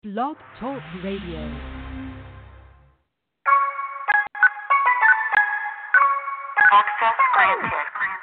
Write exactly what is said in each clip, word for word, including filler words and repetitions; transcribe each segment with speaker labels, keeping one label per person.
Speaker 1: Blog Talk Radio.
Speaker 2: Access granted.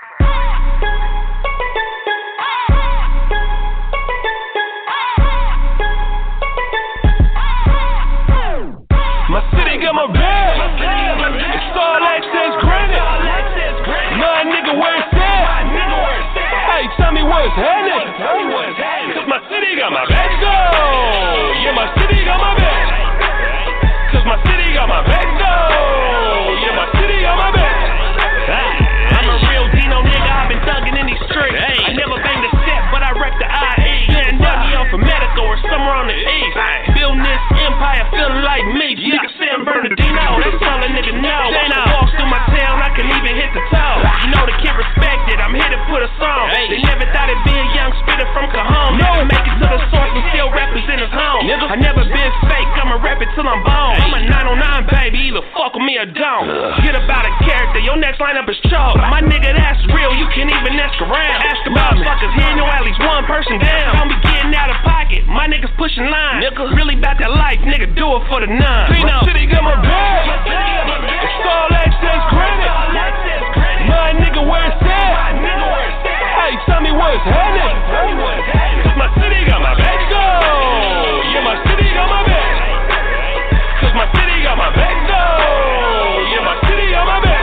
Speaker 3: My city got my bag. It's all access granted. My nigga, where it's at? Hey, tell me where it's headed. Cause my city got my back. Go. Yeah, my city got my back. Cause my city got my back. Go. Yeah, my city got my back. I'm a real Dino nigga. I've been thugging in these streets. I never banged a set, but I rep the I E. Getting Dougie on for medical or somewhere on the east. Building this empire, feeling like me. Nigga San Bernardino, that's all a nigga know. When I walk through my town, I can even hit the toe. You know the kid respected, I'm here to put a song. They never thought it'd be a young spitter from Cajon. Never make it to the source and still represent his home. I never been fake, I'ma rap it till I'm bone. I'm a nine oh nine baby, either fuck with me or don't. Get about a character, your next lineup is choke. My nigga, that's real, you can't even ask around. Ask about motherfuckers, here know at least one person down. Don't be getting out of pocket, my niggas pushing lines. Really about that life, nigga, do it for the nine. My city got my back. It's all access granted. My nigga, where it's at? Hey, tell me where it's headed. Cause my city got my back. Go. Yeah, my city got my back. Cause my city got my back. Go. Yeah, my city got my back.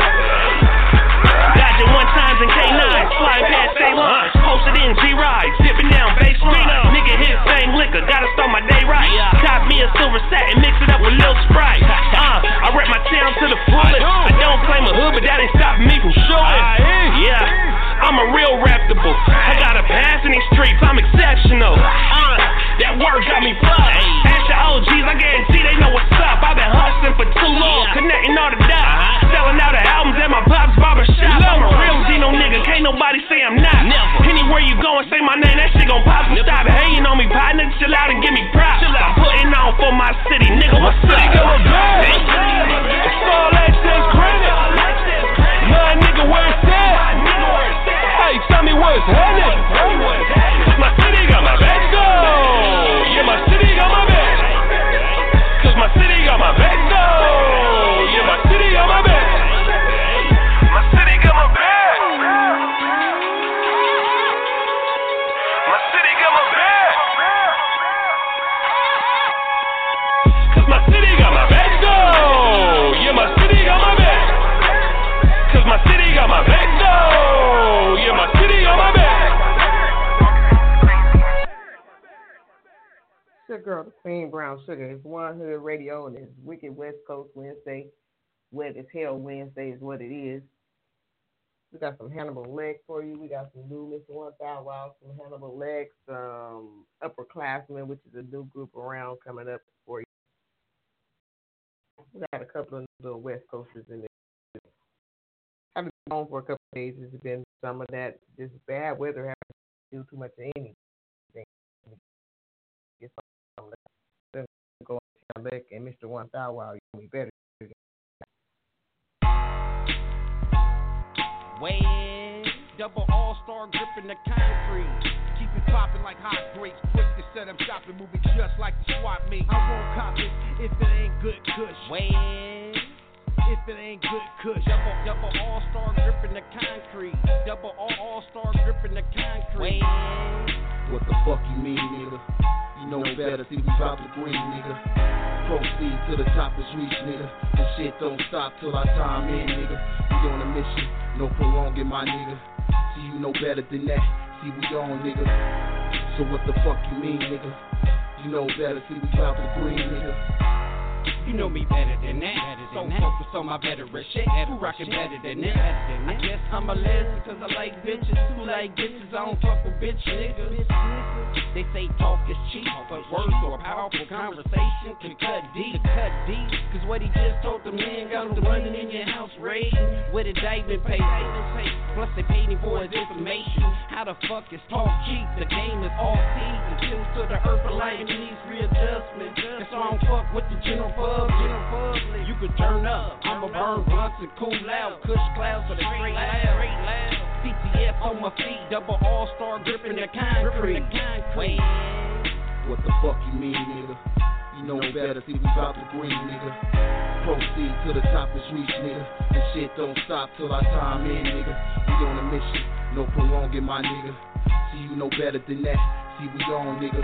Speaker 3: Dodging one times in K nine, flying past state lines, posted in G-Ride, zipping down baseline. Nigga hit same liquor, gotta start my day right. Cop me a silver satin, mix it up with Lil Sprite. Uh, I rep my town to the fullest. I don't claim a hood, but that ain't stopping me from shooting. Yeah, I'm a real reputable. I got a pass in these streets, I'm exceptional. Uh, that work got me plugged. Ask your O Gs, I guarantee they know what's up. I've been hustling for too long, connecting all the dots. Selling out the albums at my pop's barbershop. I'm a real Gino nigga, can't nobody say I'm not. Anywhere you go and say my name, that shit gon' pop. So stop hating on me, partner, chill out and give me props. I'm putting on for my city, nigga, what's up? My city got my back. It's all access granted. My nigga, where it's at? Hey, tell me where it's headed. Cause my city got my back. Go. Yeah, my city got my back. Cause my city got my back. Go. Yeah, my city got my back. My city got my back. My city got my back. Cause my city got my back. Go. Yeah, my city got my back. Cause my city got my back. Go. Yeah, my city got my back.
Speaker 4: It's your girl, the Queen Brown Sugar. It's One Hood Radio, and it's Wicked West Coast Wednesday. Wet as Hell Wednesday is what it is. We got some Hannibal Lex for you. We got some new Mister One Thousand Wild, some Hannibal Lex, um, Upperclassmen, which is a new group around coming up for you. We got a couple of little West Coasters in there. I've been gone for a couple of days. It's been some of that just bad weather having to do too much of anything. Get some of that. Go on back and Mister One Thousand Wild, you be better.
Speaker 5: Way double all-star grip in the concrete. Keep it popping like hot grapes. Quick to set up shop and move it just like the swap meet. I won't cop it if it ain't good kush. Way if it ain't good kush. Double double all-star grip in the concrete. Double all all-star grip in the concrete. Way.
Speaker 6: What the fuck you mean, nigga? You know better, see we drop the green, nigga. Proceed to the top is reach, nigga. The shit don't stop till our time in, nigga. We on a mission, no prolonging, my nigga. See, you know better than that. See, we on, nigga. So what the fuck you mean, nigga? You know better, see, we drop the green, nigga.
Speaker 5: You know me better than that. Better than so that. Focused on my veteran shit. Who rockin' better than that? Better than that? I guess I'm a lesbian cause I like bitches. Who like bitches? I don't fuck with bitch niggas. They say talk is cheap, but words or a powerful conversation can cut deep. Cut deep. Cause what he just told the man got him running in your house raiding with a diamond paper. Plus they paid him for his information. How the fuck is talk cheap? The game is all season. Kills to the earth for life and needs readjustment. That's why I don't fuck with the general pub. General pub. You can turn up. I'ma burn blunts and cool out. Kush clouds for the straight loud. C T F on my feet. Double all-star grip in the concrete. Wait.
Speaker 6: What the fuck you mean, nigga? You know better, see we bout to green, nigga. Proceed to the top is reach, nigga. And shit don't stop till our time in, nigga. We on a mission, no prolonging, my nigga. See you know better than that, see we on, nigga.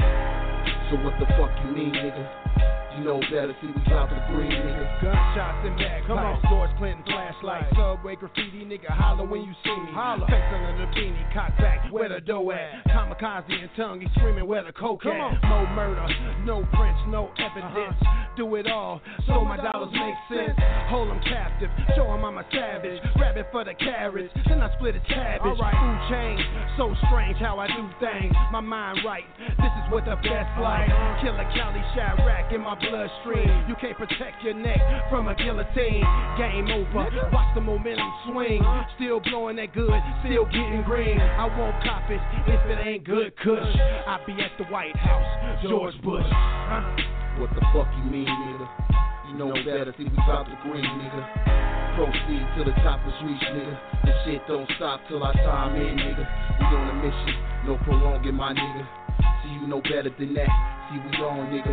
Speaker 6: So what the fuck you mean, nigga? You know better, see we bout to green, nigga.
Speaker 5: Gunshots and bagpipes, come on. George Clinton flashlight, subway graffiti, nigga, holler when you see me. Holler. Face under the beanie, cock back, where the dough at? Kamikaze and tongue, he screaming where the coke at? Come on. No murder, no prints, no evidence. Uh-huh. Do it all, so my dollars make sense. Hold them captive, show them I'm a savage. Grab it for the carrots, then I split a cabbage. Alright, ooh, change, so strange how I do things. My mind right, this is what the best like. Killer Cali Chirac in my bloodstream. You can't protect your neck from a guillotine. Game over, watch the momentum swing. Still blowing that good, still getting green. I won't cop it if it ain't good kush. I be at the White House, George Bush. Huh?
Speaker 6: What the fuck you mean, nigga? You know better, see we bout to green, nigga. Proceed to the top is reach, nigga. The shit don't stop till our time in, nigga. We on a mission, no prolonging, my nigga. See you know better than that, see we on, nigga.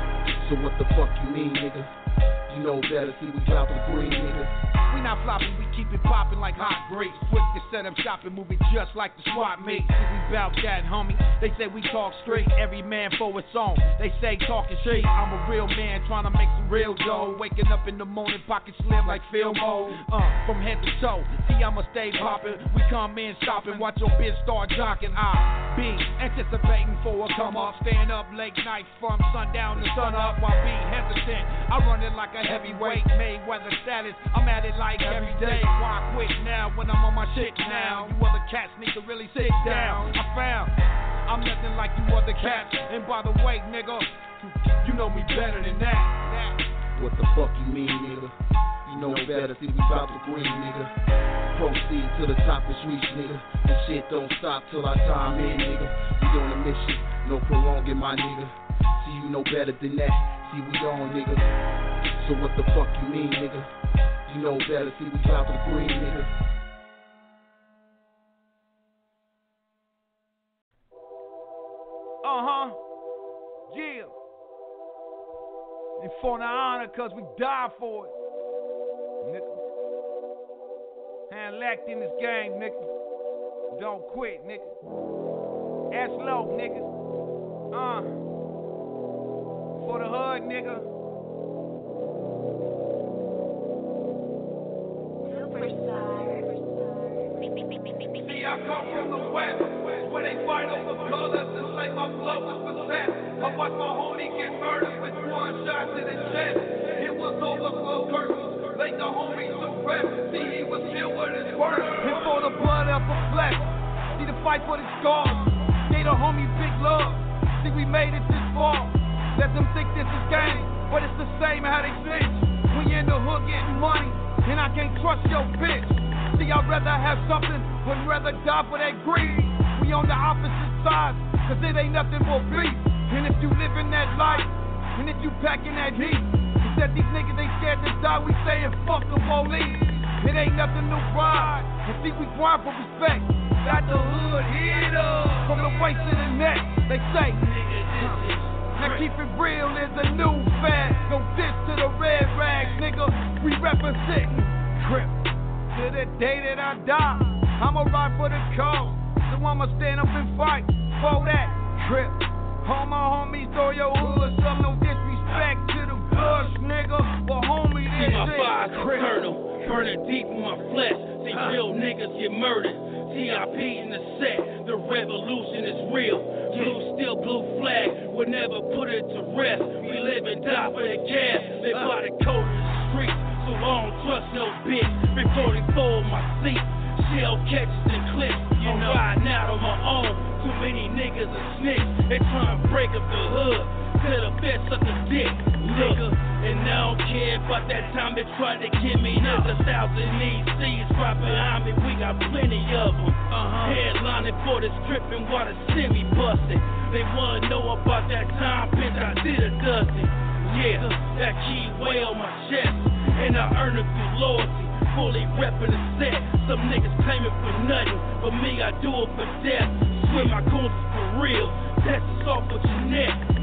Speaker 6: So what the fuck you mean, nigga? You know better, see we bout to green, nigga.
Speaker 5: We not flopping, we keep it popping like hot grapes. Swift to set up shopping, moving just like the SWAT mates. We bout that, homie. They say we talk straight, every man for its own. They say talking shit. I'm a real man trying to make some real dough. Waking up in the morning, pocket slim like Phil Mo. Uh, from head to toe. See, I'ma stay popping. We come in stopping, watch your bitch start jocking. I be anticipating for a come up. Staying up late night from sundown to sun up. While be hesitant, I run it like a heavyweight. Mayweather status, I'm at it like every day. Why quit now when I'm on my shit now? You other cats need to really sit down. I found I'm nothing like you other cats. And by the way, nigga, you know me better than that.
Speaker 6: What the fuck you mean, nigga? You know better, see we bout to green, nigga. Proceed to the top is reach, nigga. And shit don't stop till our time in, nigga. We on a mission, no prolonging, my nigga. See you know better than that, see we on, nigga. So what the fuck you mean, nigga? You know better, see we bout to green, nigga.
Speaker 5: Uh-huh. Yeah. And for the honor, cause we die for it. Nigga. Hand lacked in this game, nigga. Don't quit, nigga. Ass low, nigga. Uh. For the hood, nigga. See, I come from the west, where they fight over colors and like my blood was possessed. I watched my homie get murdered with one shot to the chest. It was overflow curtains, like the homies to rest. See, he was still with his word. And for the blood of the flesh, see the fight for the scars. They the homie big love. See, we made it this far. Let them think this is game, but it's the same how they think. When you're in the hood getting money, and I can't trust your bitch. See, I'd rather have something, would rather die for that greed. We on the opposite sides, cause it ain't nothing but beef. And if you live in that life, and if you packing that heat, you said these niggas ain't scared to die, we saying fuck the police. It ain't nothing to ride, and see we grind for respect. Got the hood hit up, from the waist to the neck, they say, nigga, this is now keep it real is a new fad. Go dish to the red rags, nigga. We representin' Crip. To the day that I die, I'ma ride for the cause. So I'ma stand up and fight for that Crip. All my homies throw your hood, some no disrespect to the bush, nigga. But homie, this
Speaker 7: see my
Speaker 5: is
Speaker 7: fire's
Speaker 5: Crip.
Speaker 7: eternal, burning deep in my flesh. See uh. real niggas get murdered. T I P in the set, the revolution is real. Blue still blue flag, would never put it to rest. We live and die for the gas, live by the code of the streets. So I don't trust no bitch, been forty-four in my seat. Shell catches and clips, I'm riding out on my own. Too many niggas are snitch, they trying to break up the hood. To the best suck a dick, nigga. And I don't care about that time they tried to kill me. There's a thousand E Cs right behind me, we got plenty of them. Uh-huh. Headlining for the stripping while the semi busted. They wanna know about that time, bitch, I did a dozen. Yeah, that key way on my chest, and I earn it through loyalty. Fully reppin' the set, some niggas claiming for nothing, but me, I do it for death. Swim my goons for real, test us off with your neck.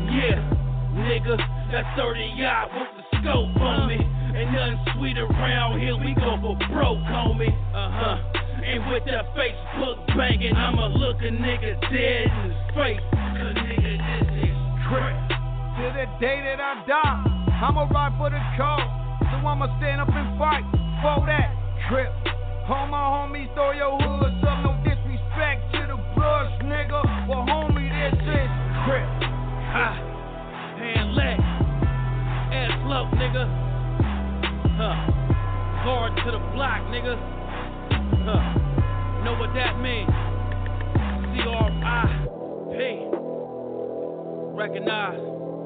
Speaker 7: Yeah, nigga, that's thirty odd with the scope on me. Ain't nothing sweet around here, we go for broke, homie. Uh-huh. And with that Facebook banging, I'ma look a nigga dead in his face. Cause nigga, this is crap.
Speaker 8: Till the day that I die, I'ma ride for the cause. So I'ma stand up and fight for that trip. All my homies, throw your hoods up, no disrespect to the brush, nigga. Well, homie, this is crip.
Speaker 7: Ha, hand leg, ass low, nigga. Huh, hard to the block, nigga. Huh, know what that means? C R I P. Recognize.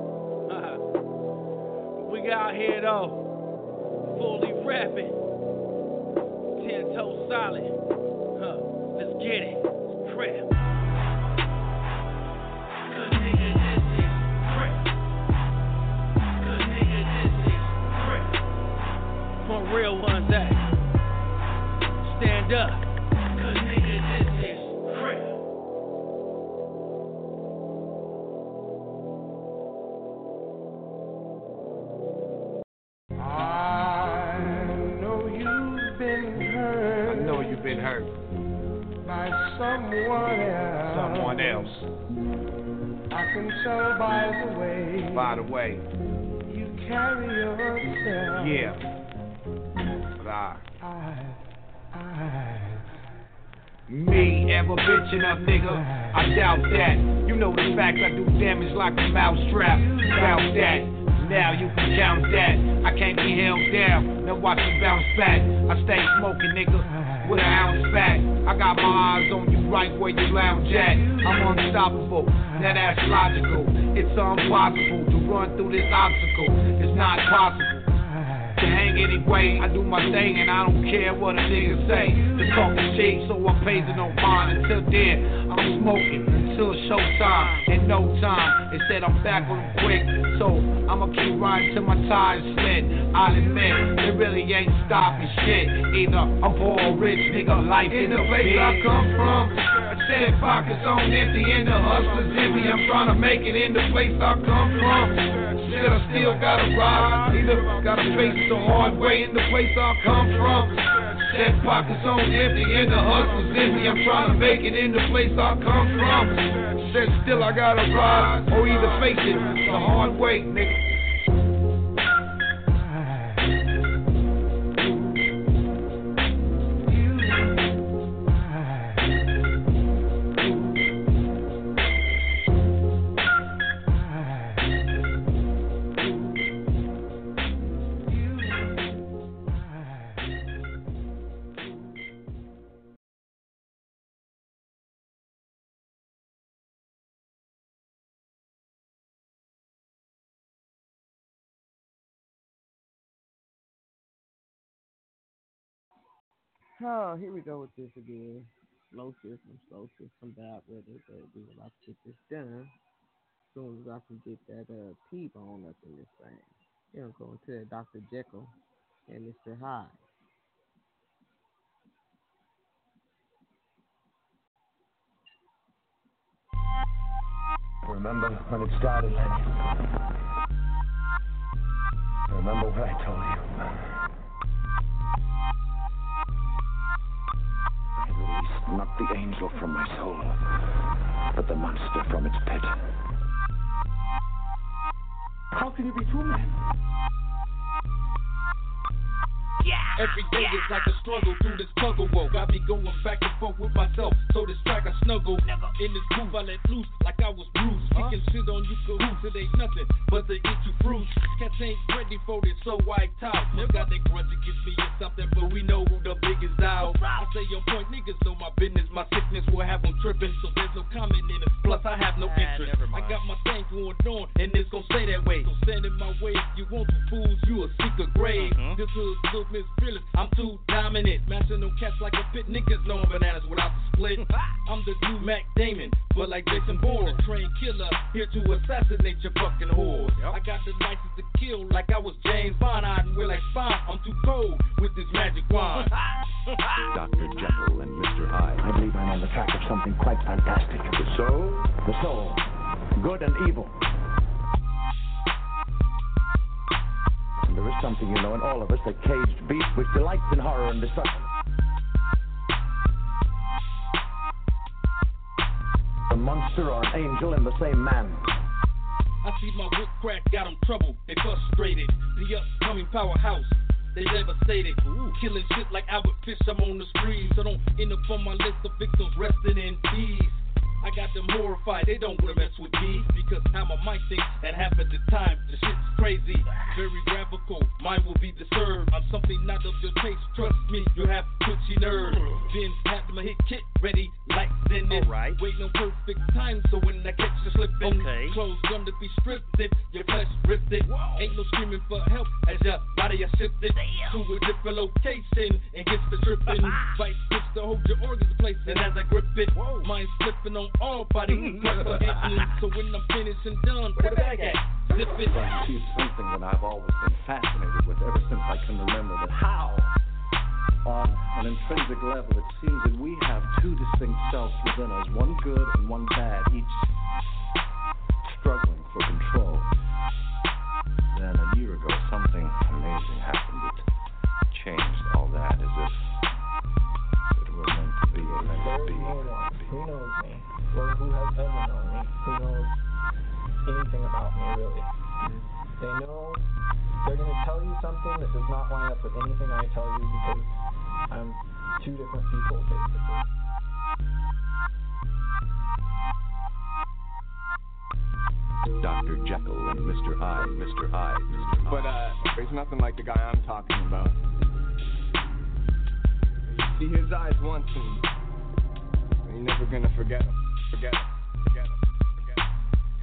Speaker 7: We out here though, fully rapping. Ten toes solid, huh? Let's get it, it's crap. Good nigga, this is crap. Good nigga, this is crap. For real ones that stand up. Good nigga, this is crap.
Speaker 9: Been hurt
Speaker 8: by someone else.
Speaker 9: Someone else.
Speaker 8: I can tell by the way.
Speaker 9: By the way.
Speaker 8: You carry yourself.
Speaker 9: Yeah. But I.
Speaker 8: I. I.
Speaker 9: Me ever bitch enough, nigga? I doubt that. You know the fact I do damage like a mousetrap. Doubt that. Now you can count that. I can't be held down. Now watch me bounce back. I stay smoking, nigga, with an ounce back. I got my eyes on you right where you lounge at. I'm unstoppable. Now that's logical. It's impossible to run through this obstacle. It's not possible to hang anyway. I do my thing and I don't care what a nigga say. The talk is cheap, so I'm pacing on mine. Until then, I'm smoking until it's showtime. In no time, they said I'm back on them quick, so I'ma keep riding till my tires split. I'll admit, it really ain't stopping shit. Either I'm poor or rich, nigga, life in the place I come from. Said pockets on empty and the hustlers envy. I'm trying to make it in the place I come from. Said I still gotta ride, either gotta face the hard way in the place I come from. Said pockets on empty and the hustlers envy. I'm trying to make it in the place I come from. Said still I gotta ride, or either face it the hard way, nigga.
Speaker 4: Oh, here we go with this again. Slow system, slow system, bad weather, but we will about to get this done. As soon as I can get that uh, T-bone up in this thing. Then I'm going to Doctor Jekyll and Mister Hyde.
Speaker 10: Remember when it started, Lenny? Remember what I told you? I released not the angel from my soul, but the monster from its pit. How can you be true, man?
Speaker 5: Yeah. Every day is like a struggle through this tug of war. Got me going back and forth with myself, so this track I snuggle. Never. In this groove I let loose like I was bruised. Huh? Kicking shit on you cahoots, it ain't nothing but the eat you fruits. Cats ain't ready for this, so wiped out. Never got that grudge against me or something, but we know who the biggest out. I say your point, niggas know my business. My sickness will have them tripping, so there's no comment in it. Plus I have no interest. I got my thing going on, and it's gon' stay that way. So stand in my way if you want to, fools, you a seek a grave. Mm-hmm. This hood look Miss Phyllis, I'm too dominant. Mashing them cats like a pit. Niggas know I'm bananas without the split. I'm the new Mac Damon, but like Jason Bourne, a trained killer, here to assassinate your fucking whores. Yep. I got the license to kill like I was James Bond. I wear like Spawn. I'm too cold with this magic wand.
Speaker 10: Doctor Jekyll and Mister Hyde. I believe I'm on the track of something quite fantastic. The soul? The soul. Good and evil. something, you know, in all of us, a caged beast which delights in horror and destruction. A monster or an angel in the same man.
Speaker 7: I see my whip crack got them troubled, they frustrated. The upcoming powerhouse, they devastated. Ooh. Killing shit like Albert Fish, I'm on the screen. So don't end up on my list of victims resting in peace. I got them horrified, they don't wanna mess with me. Because how my mind thinks that happened at times, the shit's crazy. Very graphical, mine will be disturbed. I'm something not of your taste, trust me, you have twitchy nerves. Then have my hit kit ready, lights in it. Right. Waiting on perfect time, so when I catch you slipping, okay. Clothes gonna be stripped, it, your flesh ripped it. Whoa. Ain't no screaming for help as your body is shifted to a different location and gets the tripping. Vice switch to hold your organs in place, and as I grip it, whoa. Mine's slipping on all body. So when I'm finished and done, where the bag at? Zip it.
Speaker 10: But she's something that I've always been fascinated with ever since I can remember. That how, on an intrinsic level, it seems that we have two distinct selves within us, one good and one bad, each struggling for control. Then a year ago, something amazing happened that changed all that, as if it were meant to be or meant to be.
Speaker 11: Who knows me? Or who has ever known me? Who knows anything about me, really? They know they're going to tell you something that does not line up with anything I tell you because I'm two different people, basically.
Speaker 10: Doctor Jekyll and Mister Hyde, Mister Hyde, Mister Hyde.
Speaker 12: But uh, there's nothing like the guy I'm talking about. See his eyes once and you're never gonna forget him. Forget him. Forget him. Forget him.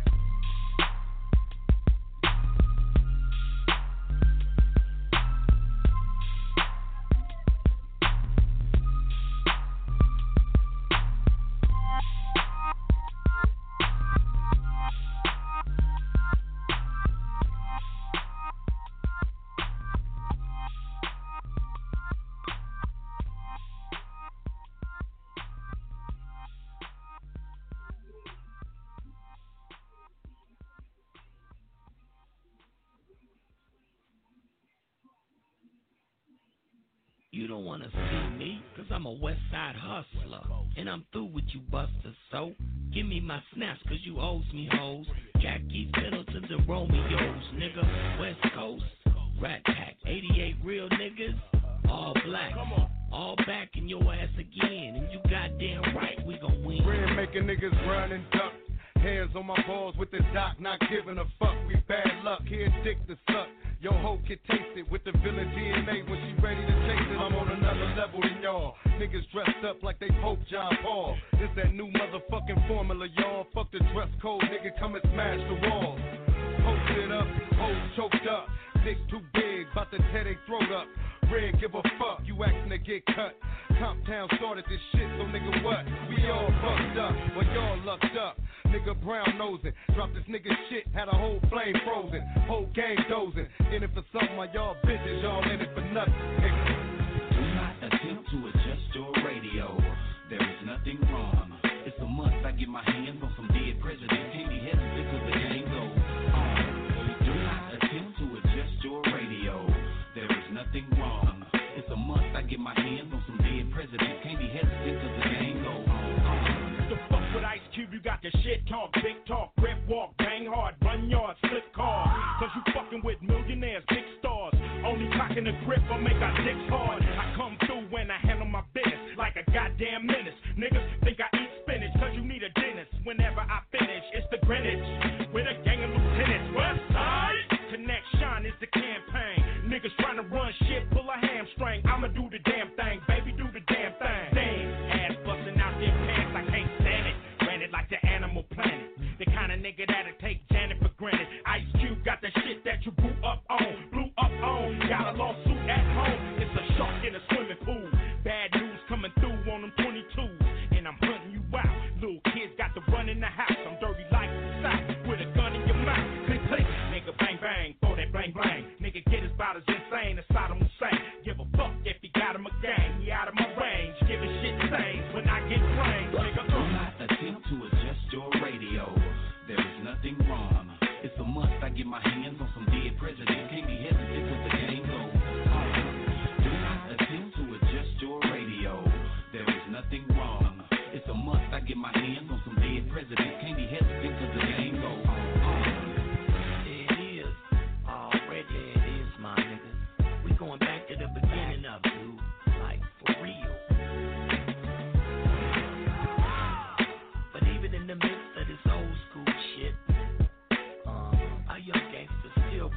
Speaker 5: You don't wanna see me, cause I'm a West Side hustler. And I'm through with you busters, so give me my snaps, cause you owes me hoes. Jackie Fiddletons and Romeos, nigga. West Coast, Rat Pack, eighty-eight real niggas, all black. All back in your ass again, and you goddamn right we gon' win.
Speaker 8: Red making niggas run and duck. Hands on my balls with the doc, not giving a fuck. We bad luck, here dick to suck. Yo hoe can taste it with the villain D N A when she ready to chase it. I'm on another level than y'all. Niggas dressed up like they Pope John Paul. This that new motherfucking formula, y'all. Fuck the dress code, nigga, come and smash the walls. Post it up, hoes choked up. Dick too big, bout to tear they throat up. Red, give a fuck, you asking to get cut. Comptown started this shit, so nigga what? We all fucked up, but y'all lucked up. Nigga brown nosing, dropped this nigga shit, had a whole flame frozen. Whole game dozing, in it for something while y'all bitches, y'all in it for nothing, nigga.
Speaker 13: Do not attempt to adjust your radio, there is nothing wrong. It's a must I get my hands on some dead presidents. Can't be hesitant cause the game goes on. Do not attempt to adjust your radio, there is nothing wrong. It's a must I get my hands on some dead presidents. Can't be hesitant cause the game goes on.
Speaker 14: The fuck with Ice Cube, you got the shit talk, big talk, rip walk, bang hard, run yards, flip cars. Cause you fucking with millionaires, big stars. Only cocking the grip will make our dicks hard. I come through when I handle my business like a goddamn menace. Niggas think I eat spinach cause you need a dentist. Whenever I finish, it's the Greenwich with a gang of lieutenants. West Side Connect Shine is the campaign. Niggas trying to run shit, pull a hamstring. I'ma do the damn thing, baby, do the damn thing. Damn, ass busting out their pants, I can't stand it. Ran it like the Animal Planet. The kind of nigga that'll take Janet for granted. Ice Cube got the shit that you blew up on, blew up on. Got a lawsuit at home, it's a shark in a swimming pool. Bad news coming through on them twenty-twos, and I'm hunting you out. Little kids got to run in the house. I'm dirty like the South with a gun in your mouth. Click, click, nigga, bang, bang, for that bang, bang. Nigga get his about as insane as Saddam Hussein. Give a fuck if he got him a gang. He out of my range, giving shit same when I get range. Nigga,
Speaker 13: do not attempt to adjust your radio. There is nothing wrong. It's a must I get my hands on some dead presidents. Can't be hesitant cause the game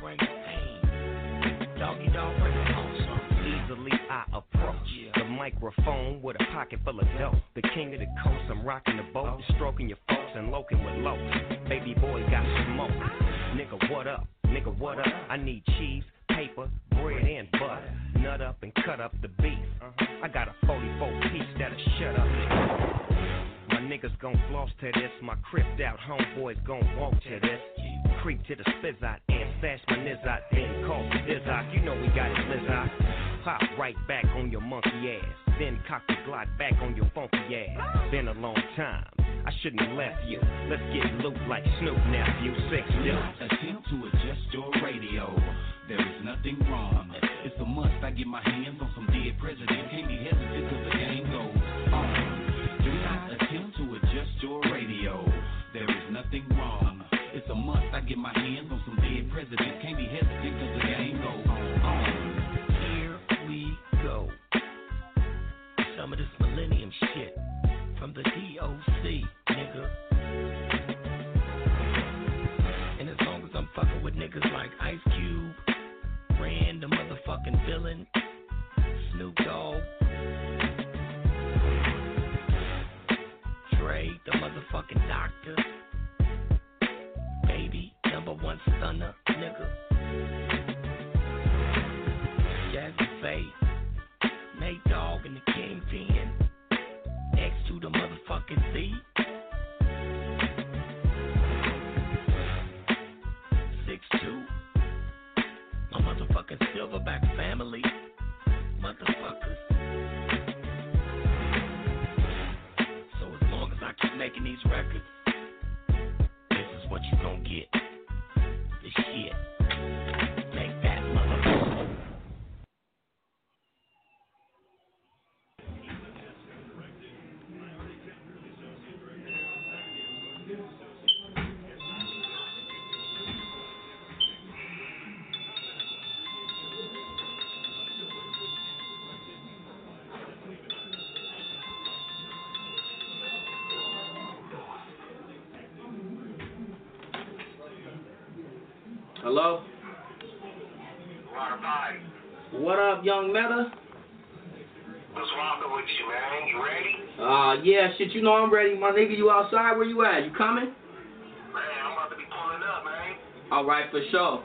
Speaker 15: bring the pain. Doggy dog bring the wholesome.
Speaker 16: Easily I approach the microphone with a pocket full of dough. The king of the coast, I'm rocking the boat, stroking your folks and loking with low. Baby boy got smoke. Nigga, what up? Nigga, what up? I need cheese, paper, bread, and butter. Nut up and cut up the beef. I got a forty-four piece that'll shut up. My niggas gon' floss to this. My cripped out homeboys gon' walk to this. Creep to the spizzot and stash my nizzot. Then call the dizzot. You know we got it blizzot. Pop right back on your monkey ass. Then cock the glide back on your funky ass. Been a long time. I shouldn't have left you. Let's get loot like Snoop nephew. Six
Speaker 13: Do not attempt to adjust your radio. There is nothing wrong. It's a must. I get my hands on some dead president. Can't be hesitant cause the game goes on. Do not attempt to adjust your radio. There is nothing wrong. It's a must. I get my hands on some dead president. Can't be hesitant cause the game goes on.
Speaker 15: Here we go. Some of this millennium shit from the D O C, nigga. And as long as I'm fucking with niggas like Ice Cube, Ren, the motherfucking villain, Snoop Dogg, Dre, the motherfucking doctor, Baby, number one stunner, nigga, Jazzy Faye, Nate Dogg and the Kingpin, next to the motherfucking Z, six two. My motherfucking Silverback family, motherfuckers. So as long as I keep making these records, this is what you gon' get. This shit. Make that motherfucker.
Speaker 17: Hello? What up, young Meta?
Speaker 18: What's wrong with you, man? You ready?
Speaker 17: Uh, yeah, shit, you know I'm ready. My nigga, you outside? Where you at? You coming?
Speaker 18: Man, I'm about to be pulling up, man.
Speaker 17: All right, for sure.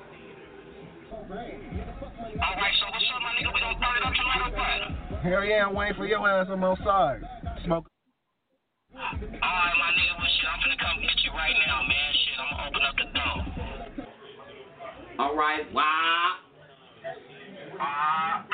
Speaker 18: Alright, so what's up, my nigga? We gonna turn it up tonight or what?
Speaker 12: Hell yeah, I'm waiting for your ass on both sides. Smoke.
Speaker 18: Alright, my nigga, well, shit, I'm finna come get you right now, man. Shit, I'm gonna open up the door.
Speaker 17: All right, wow.
Speaker 18: Uh,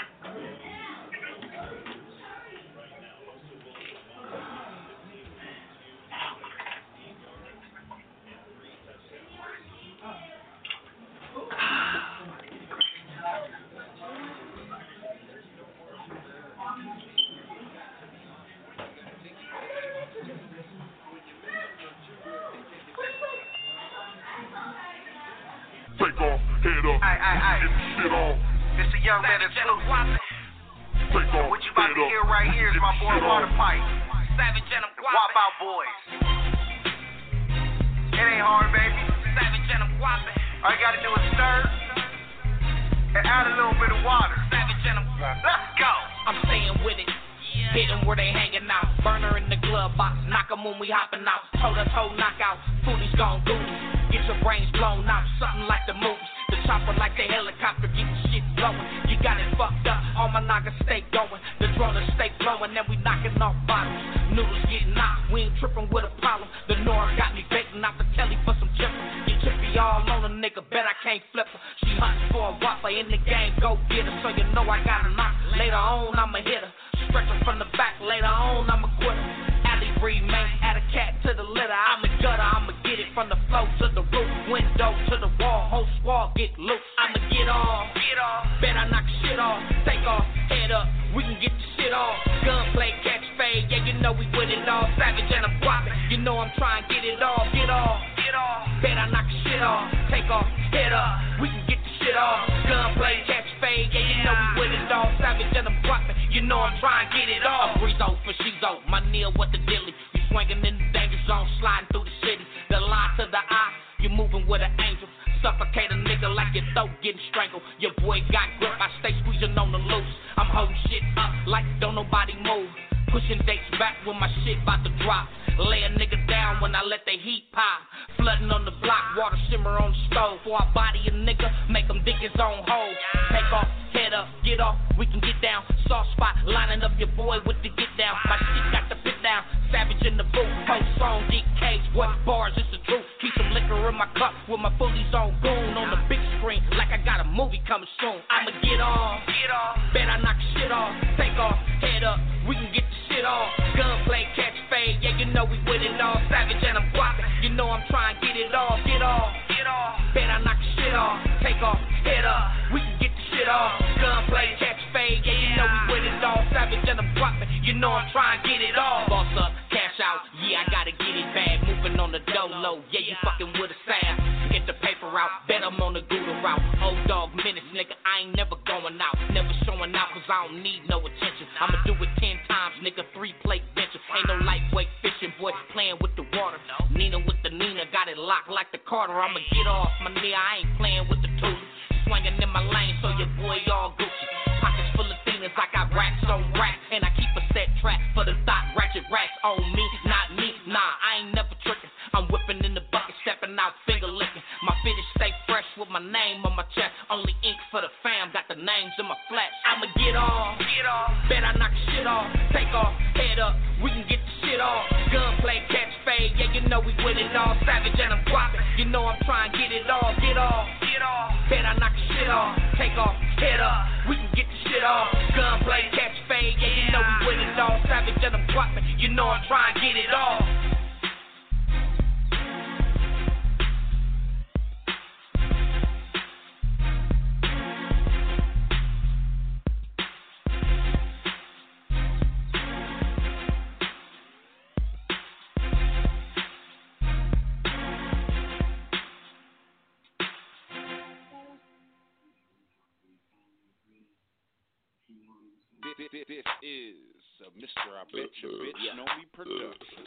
Speaker 19: Take off, head up,
Speaker 18: aye, aye, aye.
Speaker 19: get the shit on.
Speaker 18: It's a young man that's loose.
Speaker 19: Take off,
Speaker 18: What you about
Speaker 19: head
Speaker 18: to
Speaker 19: up,
Speaker 18: hear right here is
Speaker 19: get
Speaker 18: my
Speaker 19: the
Speaker 18: boy
Speaker 19: shit
Speaker 18: Water
Speaker 19: on.
Speaker 18: Pipe. Savage and the Wop Out Boys. It ain't hard, baby. Savage and the Whopping. All you gotta do is stir and add a little bit of water. Savage and the Let's go.
Speaker 15: I'm staying with it. Hit them where they hanging out. Burner in the glove box. Knock 'em when we hopping out. Toe to toe knockout. Foodies gon' doodle. Get your brains blown out. Something like the movies. The chopper like the helicopter. Get the shit blowing. You got it fucked up. All my niggas stay going. The drone stay flowing. Then we knocking off bottles. Noodles getting knocked. We ain't tripping with a problem. The Nora got me baiting out the telly for some chippin'. You trippy all on a nigga. Bet I can't flip her. She hunting for a whopper in the game. Go get her. So you know I got her knock. Later on I'ma hit her. Stretch her from the back. Later on I'ma quit her. Alley breed, man. Add a cat to the litter. I'm a gutter. I'ma get it from the floor to the roof. Window to the wall. Whole squad get loose. I'ma get off. Get off. Bet I knock shit off. Take off. Head up. We can get the shit off. Gunplay, catch fade. Yeah, you know we with it all. Savage and I'm poppin'. You know I'm trying to get it off. Get off. Get off. Bet I knock shit off. Take off. Head up. We can get the shit off. Gunplay, catch fade. Yeah, you know we with it all. Savage and I'm poppin'. You know I'm trying to get it off. A breezo for sheezo. My Neil, what the dilly? You swinging in the danger zone, sliding through the city. The line to the eye. You moving with an angel. Suffocate a nigga like your throat getting strangled. Your boy got grip, I stay squeezing on the loose. I'm holding shit up like don't nobody move. Pushing dates back when my shit about to drop. Lay a nigga down when I let the heat pop. Flooding on the block, water simmer on the stove. Before I body a nigga, make him dig his own hole. Take off, head up, get off, we can get down. Soft spot, lining up your boy with the get down. My shit got the pit down, savage in the booth. Post song, deep cage, what bars, it's the truth. Keep some liquor in my cup with my fullies on goon. On the big screen, like I got a movie coming soon. I'ma get off, get off, bet I knock shit off. Take off, head up, we can get the shit off. Gunplay, catch fade, yeah, you know we with it all. Savage and I'm guapping, you know I'm trying to get it off. Get off, get off, bet I knock shit off. Take off, head up, we can get the shit off. Gunplay, catch fade, yeah, you know we with it all. Savage and I'm guapping, you know I'm trying to get it off. Boss up, cash out, yeah, I gotta get it bad. Moving on the dolo, yeah, you fucking with a staff. Get the paper out, bet I'm on the Gouda route. Old dog minutes, nigga, I ain't never going out. Never showing out, cause I don't need no attention. I'ma do it ten times, nigga, three plate benches. Ain't no lightweight fishing, boy, playing with the water. Nina with the Nina, got it locked like the Carter. I'ma get off my knee, I ain't playing with the tools. Swinging in my lane, so your boy all Gucci. Pockets full of demons, I got racks on racks. And I keep a set trap for the thought ratchet racks on me, not me. Nah, I ain't never tricking. I'm whipping in the bucket, stepping out, finger licking. My fitted stay fresh with my name on my chest. Only ink for the fam, got the names in my flesh. I'ma get off, get off, bet I knock shit off. Take off, head up, we can get the shit off. Gunplay, catch fade, yeah, you know we with it all. Savage and I'm guapping, you know I'm trying to get it all. Get off, get off, bet I knock shit off. Take off, head up, we can get the shit off. Gunplay, catch fade, yeah, you know we with it all. Savage and I'm guapping, you know I'm trying to get it all.
Speaker 20: This, this, this is a Mister I Bet Your Bitch Know Me production.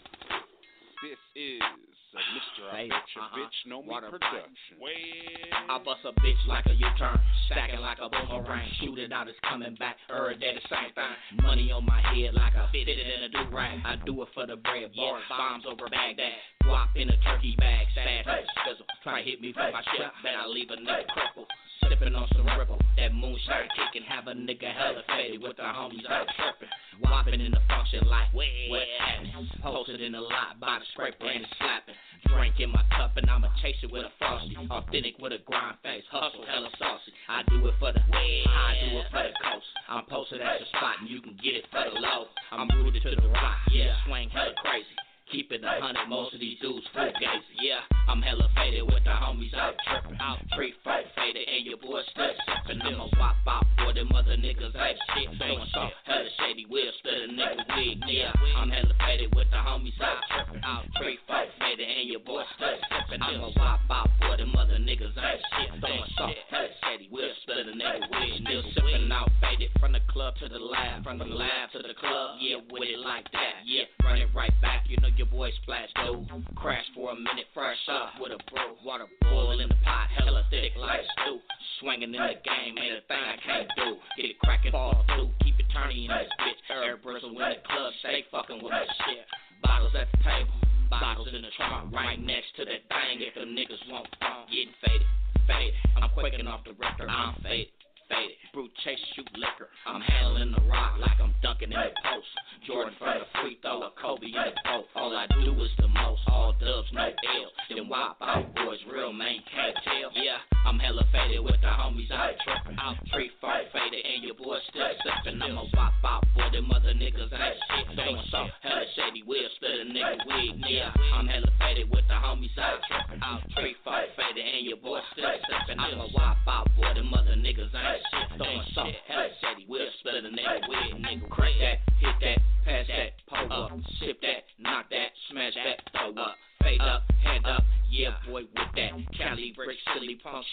Speaker 20: This is a Mister I Bet Your
Speaker 15: uh-huh.
Speaker 20: Bitch Know Me
Speaker 15: Water
Speaker 20: production. Well,
Speaker 15: I bust a bitch like a U-turn, stacking like a boomerang. Shoot it out, it's coming back. Every day the same thing. Money on my head like I fit it in a do-rag. I do it for the bread, bars, bombs over Baghdad. Guap in a turkey bag, sad fizzle. Try to hit me for my shit, bet I leave a nigga crippled. Sipping on some ripple, that moonshine kicking, have a nigga hella faded with the homies out tripping. Whopping in the function like, what happened? Posted in the lot by the scraper and slapping. Drink in my cup and I'ma chase it with a frosty. Authentic with a grind face, hustle hella saucy. I do it for the I do it for the coast. I'm posted at the spot and you can get it for the low. I'm rooted to the rock, yeah, swing hella crazy. Keep it a hundred, most of these dudes full gazy. Yeah, I'm hella faded with the homies out tripping. Out three, four faded, and your boy still sipping. I'ma pop out for them other niggas ain't shit. Throwing soft, hella shady, will split a nigga wig. Yeah, I'm hella faded with the homies out tripping. Out three, four faded, and your boy still sipping. I'ma pop out for them other niggas ain't shit. Throwing soft, hella shady, will split a nigga wig. Still sipping out faded from the club to the lab, from the lab to the club. Yeah, with it like that. Yeah, run it right back. You know your boy splash go. Crash for a minute, fresh up with a brew. Water boil in the pot, hella thick like stew. Swinging in the game, ain't a thing I can't do. Get it crackin', fall through, keep it turning in this bitch. Air bristle in the club, stay fucking with my shit. Bottles at the table, bottles in the trunk, right next to that thing. If the niggas want phone, getting faded, faded. I'm quaking off the record, I'm faded. Faded, brute chase, shoot liquor. I'm handling the rock like I'm dunking in the post. Jordan for the free throw, a Kobe in the post. All I do is the most, all dubs, no L's. Them wild out boys, real man can't tell. Yeah, I'm hella faded with the homies out tripping. Out three, four faded, and your boy still sipping. I'ma wop out for them other niggas ain't shit. Throwing soft, hella shady, will split a nigga wig. Yeah, I'm hella faded with the homies out tripping. Out three, four faded, and your boy still sipping. I'ma wop out for them other niggas ain't shit. Throwing soft, hella shady, will split a nigga wig. Nigga, crack that, hit that, pass that, pull up, sip that, knock that, smash that, throw up. Fade up, head up, yeah boy with that Cali brick, silly punk shit, get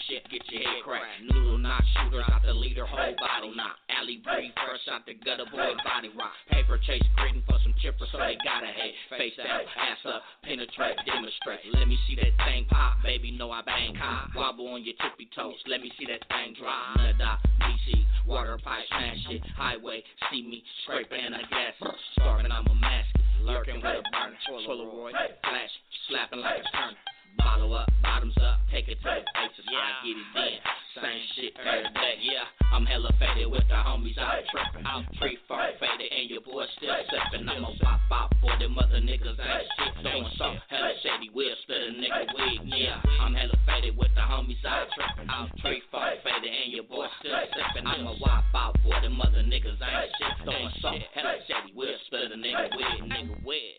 Speaker 15: get your head cracked. Noodle knock shooters out the leader, whole body knock. Alley breed fresh out the gutter, boy body rock. Paper chase gritting for some chippers, so they gotta hate. Face down, ass up, penetrate, demonstrate. Let me see that thing pop, baby, know I bang high. Wobble on your tippy toes, let me see that thing drop. Nada, D C, water pipe, smash it. Highway, see me, scraping the gas. Starving, I'm a mask. Lurking with a burner, Polaroid, flash, slapping like a turn. Bottle up, bottoms up, take it to the faces, yeah. I get it in. Same shit every day, yeah. I'm hella faded with the homies out tripping. Out tree far faded and your boy still sipping. I'ma pop out for them other niggas ain't shit doing so. Hella shady, we'll split a nigga wig, yeah. I'm hella faded with the homies out tripping. Out tree far faded and your boy still sipping. I'ma wop out for them other niggas ain't shit doing so. Hella shady, we'll split a nigga wig, nigga wig.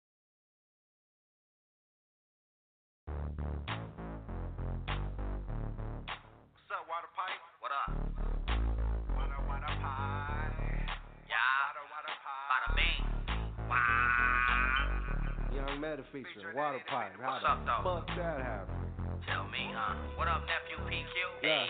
Speaker 18: What up? Water, water pie. Yeah. Water, water pie. Bada bing. Wow.
Speaker 12: Young Meta featuring Water Pipe. How
Speaker 18: What's up, though?
Speaker 12: Fuck that happened.
Speaker 18: Tell me, huh? What up, nephew P Q?
Speaker 12: Yeah.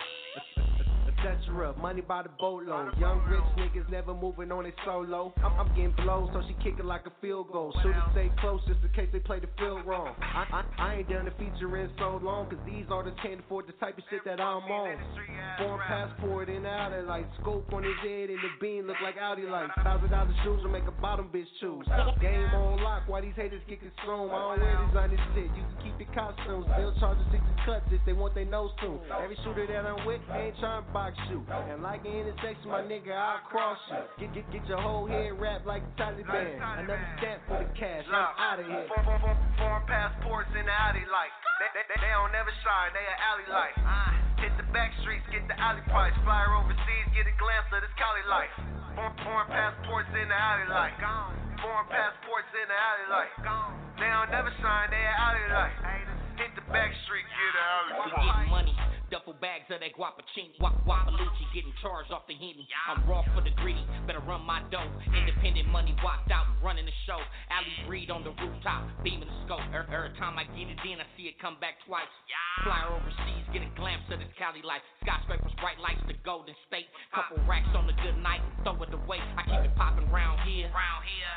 Speaker 12: Et cetera. Money by the boatload. Young rich niggas never moving on it solo. I'm, I'm getting blows, so she kick it like a field goal. Shooters stay close just in case they play the field wrong. I, I, I ain't done a feature in so long, cause these artists can't afford the type of shit that I'm on. Foreign passport in out and like scope on his head and the bean look like Audi lights. Thousand dollar shoes will make a bottom bitch choose. Game on lock, why these haters get consumed? I don't wear designer shit, you can keep your costumes. They'll charge you sixty cuts if they want their nose soon. Every shooter that I'm with ain't trying to box you. And like an intersection, my nigga, I'll cross you. Get, get, get your whole head wrapped like the Taliban. Another stamp for the cash, I'm out of here.
Speaker 18: Foreign, foreign, foreign passports in the alley light. They, they, they, they don't never shine, they an alley light. Uh, hit the back streets, get the alley price. Flyer overseas, get a glance of this Cali life. Foreign, foreign passports in the alley light. Foreign passports in the alley light. They don't never shine, they an alley light. Hit the back street, get the alley price.
Speaker 15: Getting money. Duffel bags of that guappuccini. Wap Wapalucci getting charged off the Henny. I'm raw for the greedy, better run my dough. Independent money walked out, running the show. Alley breed on the rooftop, beaming the scope. Every, every time I get it in, I see it come back twice. Flyer overseas, get a glimpse of this Cali life. Skyscrapers, bright lights, the Golden State. Couple racks on the good night, throw it away. I keep it popping round here. Round here.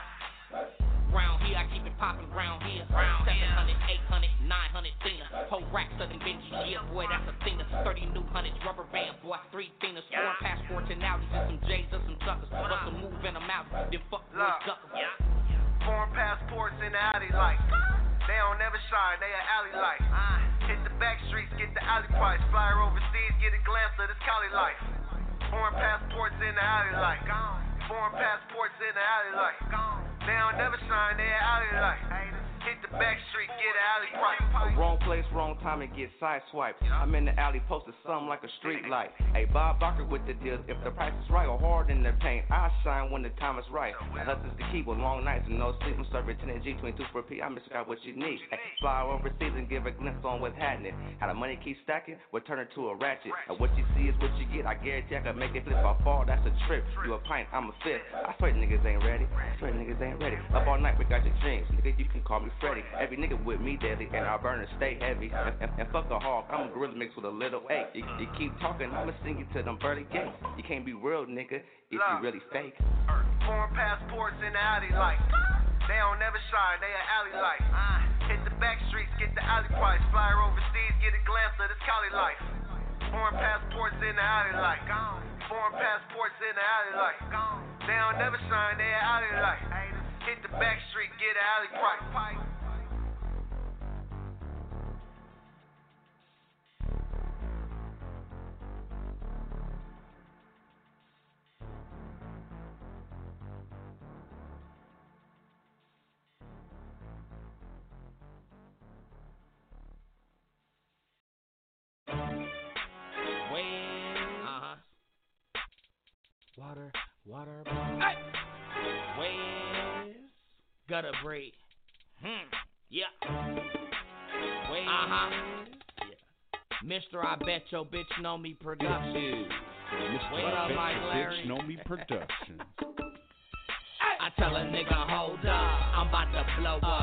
Speaker 15: Round here, I keep it poppin' round here. seven hundred, eight hundred, nine hundred Thina. Whole racks of them Benjis, yeah, boy, that's a Thina. thirty new hundreds, rubber band, boy, three Thinas. Foreign passports and Audis and some J's and some suckers. Bust a move and I'm out, then fuck boy, guckers.
Speaker 18: Foreign passports in the alley light. They don't never shine, they an alley light. Hit the back streets, get the alley price. Flyer overseas, get a glance of this Cali life. Foreign passports in the alley light. Foreign passports in the alley light. They don't never shine, they an alley light. Hit the back street, get an alley price.
Speaker 21: Wrong place, wrong time, and get sideswiped. I'm in the alley, posted something like a street light. Hey, Bob Barker with the deals. If the price is right or hard in the paint, I shine when the time is right. The hustle's the key with long nights and no sleep. I'm serving ten G, twenty-two for P. I miss out what you need. Hey, fly overseas and give a glimpse on what's happening. How the money keeps stacking, we'll turn it to a ratchet. And what you see is what you get. I guarantee I can make it flip. If I fall, that's a trip. You a pint, I'm a fifth. I swear niggas ain't ready. I swear niggas ain't ready. Up all night, we got your dreams. Nigga, you can call me Freddy. Every nigga with me deadly, and our burners stay heavy. And, and, and fuck a hog, I'm a gorilla mixed with a little A. You, you keep talking, I'ma sing you to them pearly gates. You can't be real, nigga, if you really fake.
Speaker 18: Foreign passports in the alley light. They don't never shine, they an alley light. Hit the back streets, get the alley price. Flyer overseas, get a glance of this Cali life. Foreign passports in the alley light. Foreign passports in the alley light. They don't never shine, they an alley light. Hit the back street, get an alley price.
Speaker 5: Water, water, hey! Where's gutter break? Hmm, yeah. Where's, uh-huh. Yeah. Mister I Bet Your Bitch Know Me Productions.
Speaker 22: Mister I Bet Your Bitch Know Me Productions.
Speaker 5: I tell a nigga, hold up, I'm about to blow up.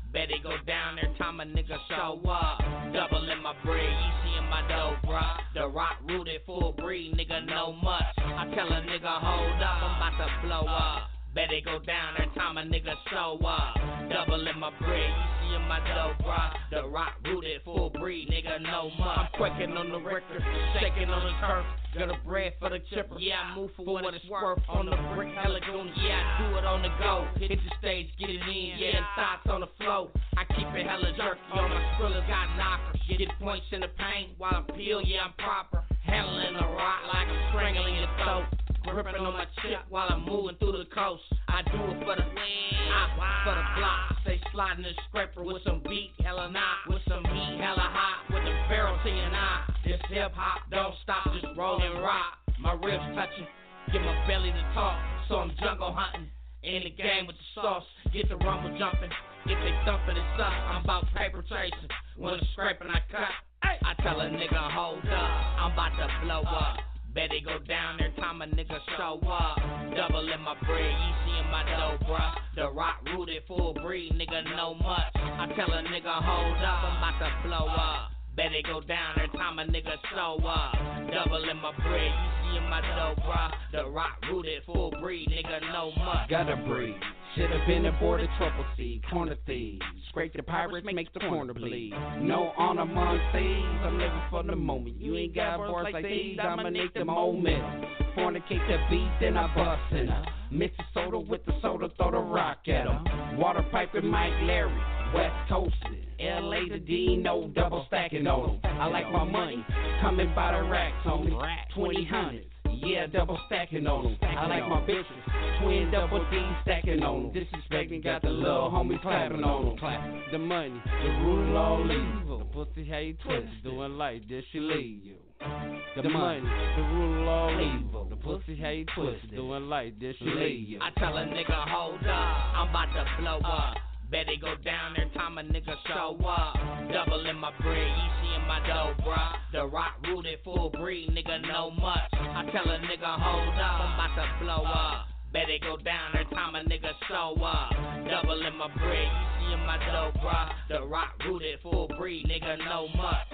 Speaker 15: Bet it go down every time a nigga show up. Double in my bread, easy in my dough, bruh. The rock rooted, full breed, nigga know much. I tell a nigga hold up, I'm about to blow up. Bet it go down every time a nigga show up. Double in my bread, easy in my dough, bruh. The rock rooted, full breed, nigga know much. I'm quaking on the record, shaking on the turf. Got a bread for the chipper. Yeah, I move for what it's worth. On the brick, hella goon. Yeah, I do it on the go. Hit the stage, get it in. Yeah, thoughts on the flow. I keep it hella jerky. On my skrillers got knockers. Get points in the paint while I peel. Yeah, I'm proper. Handling the rock like I'm strangling your throat. Gripping on my chip while I'm moving through the coast. I do it for the win, I for the block. Stay sliding the scraper with some beat, hella not. With some heat, hella hot. With the barrel to your eye. This hip hop don't stop, just roll and rock. My ribs touching, get my belly to talk. So I'm jungle hunting. In the game with the sauce, get the rumble jumping. If they thumping it up, I'm about paper chasing. When I'm scraping, I cut. I tell a nigga hold up, I'm about to blow up. Bet it go down every time a nigga show up. Double in my bread, easy in my dough, bruh. The rock rooted, full breed, nigga know much. I tell a nigga hold up, I'm about to blow up. Bet it go down every time a nigga show up. Double in my bread, easy in my dough, bruh. The rock rooted, full breed, nigga know much.
Speaker 5: Gotta breathe. Should've been aboard a triple C, corner thieves. Scrape the pirates, make the corner bleed. No honor among thieves, I'm living for the moment. You ain't got bars like these, dominate the moment. Fornicate the beat, then I bust in her. Mix the soda with the soda, throw the rock at 'em. Water piping Mike Larry, West Coastin'. L A to D, no double stacking on 'em. I like my money, coming by the racks on me. twenty hundreds. Yeah, double stacking on them. I like my bitches, twin double D stacking on them. Disrespecting, got the little homies clapping on them. Clap the money, the rule all evil. The pussy how you twist, doing like this, she leave you. The money, the rule all evil. The pussy how you twist, doing like this, she leave you.
Speaker 15: I tell a nigga hold up, I'm about to blow up. Bet it go down every time a nigga show up. Double in my bread, easy in my dough, bruh. The rock rooted, full breed, nigga know much. I tell a nigga hold up, I'm about to blow up. Bet it go down every time a nigga show up. Double in my bread, easy in my dough, bruh. The rock rooted, full breed, nigga know much.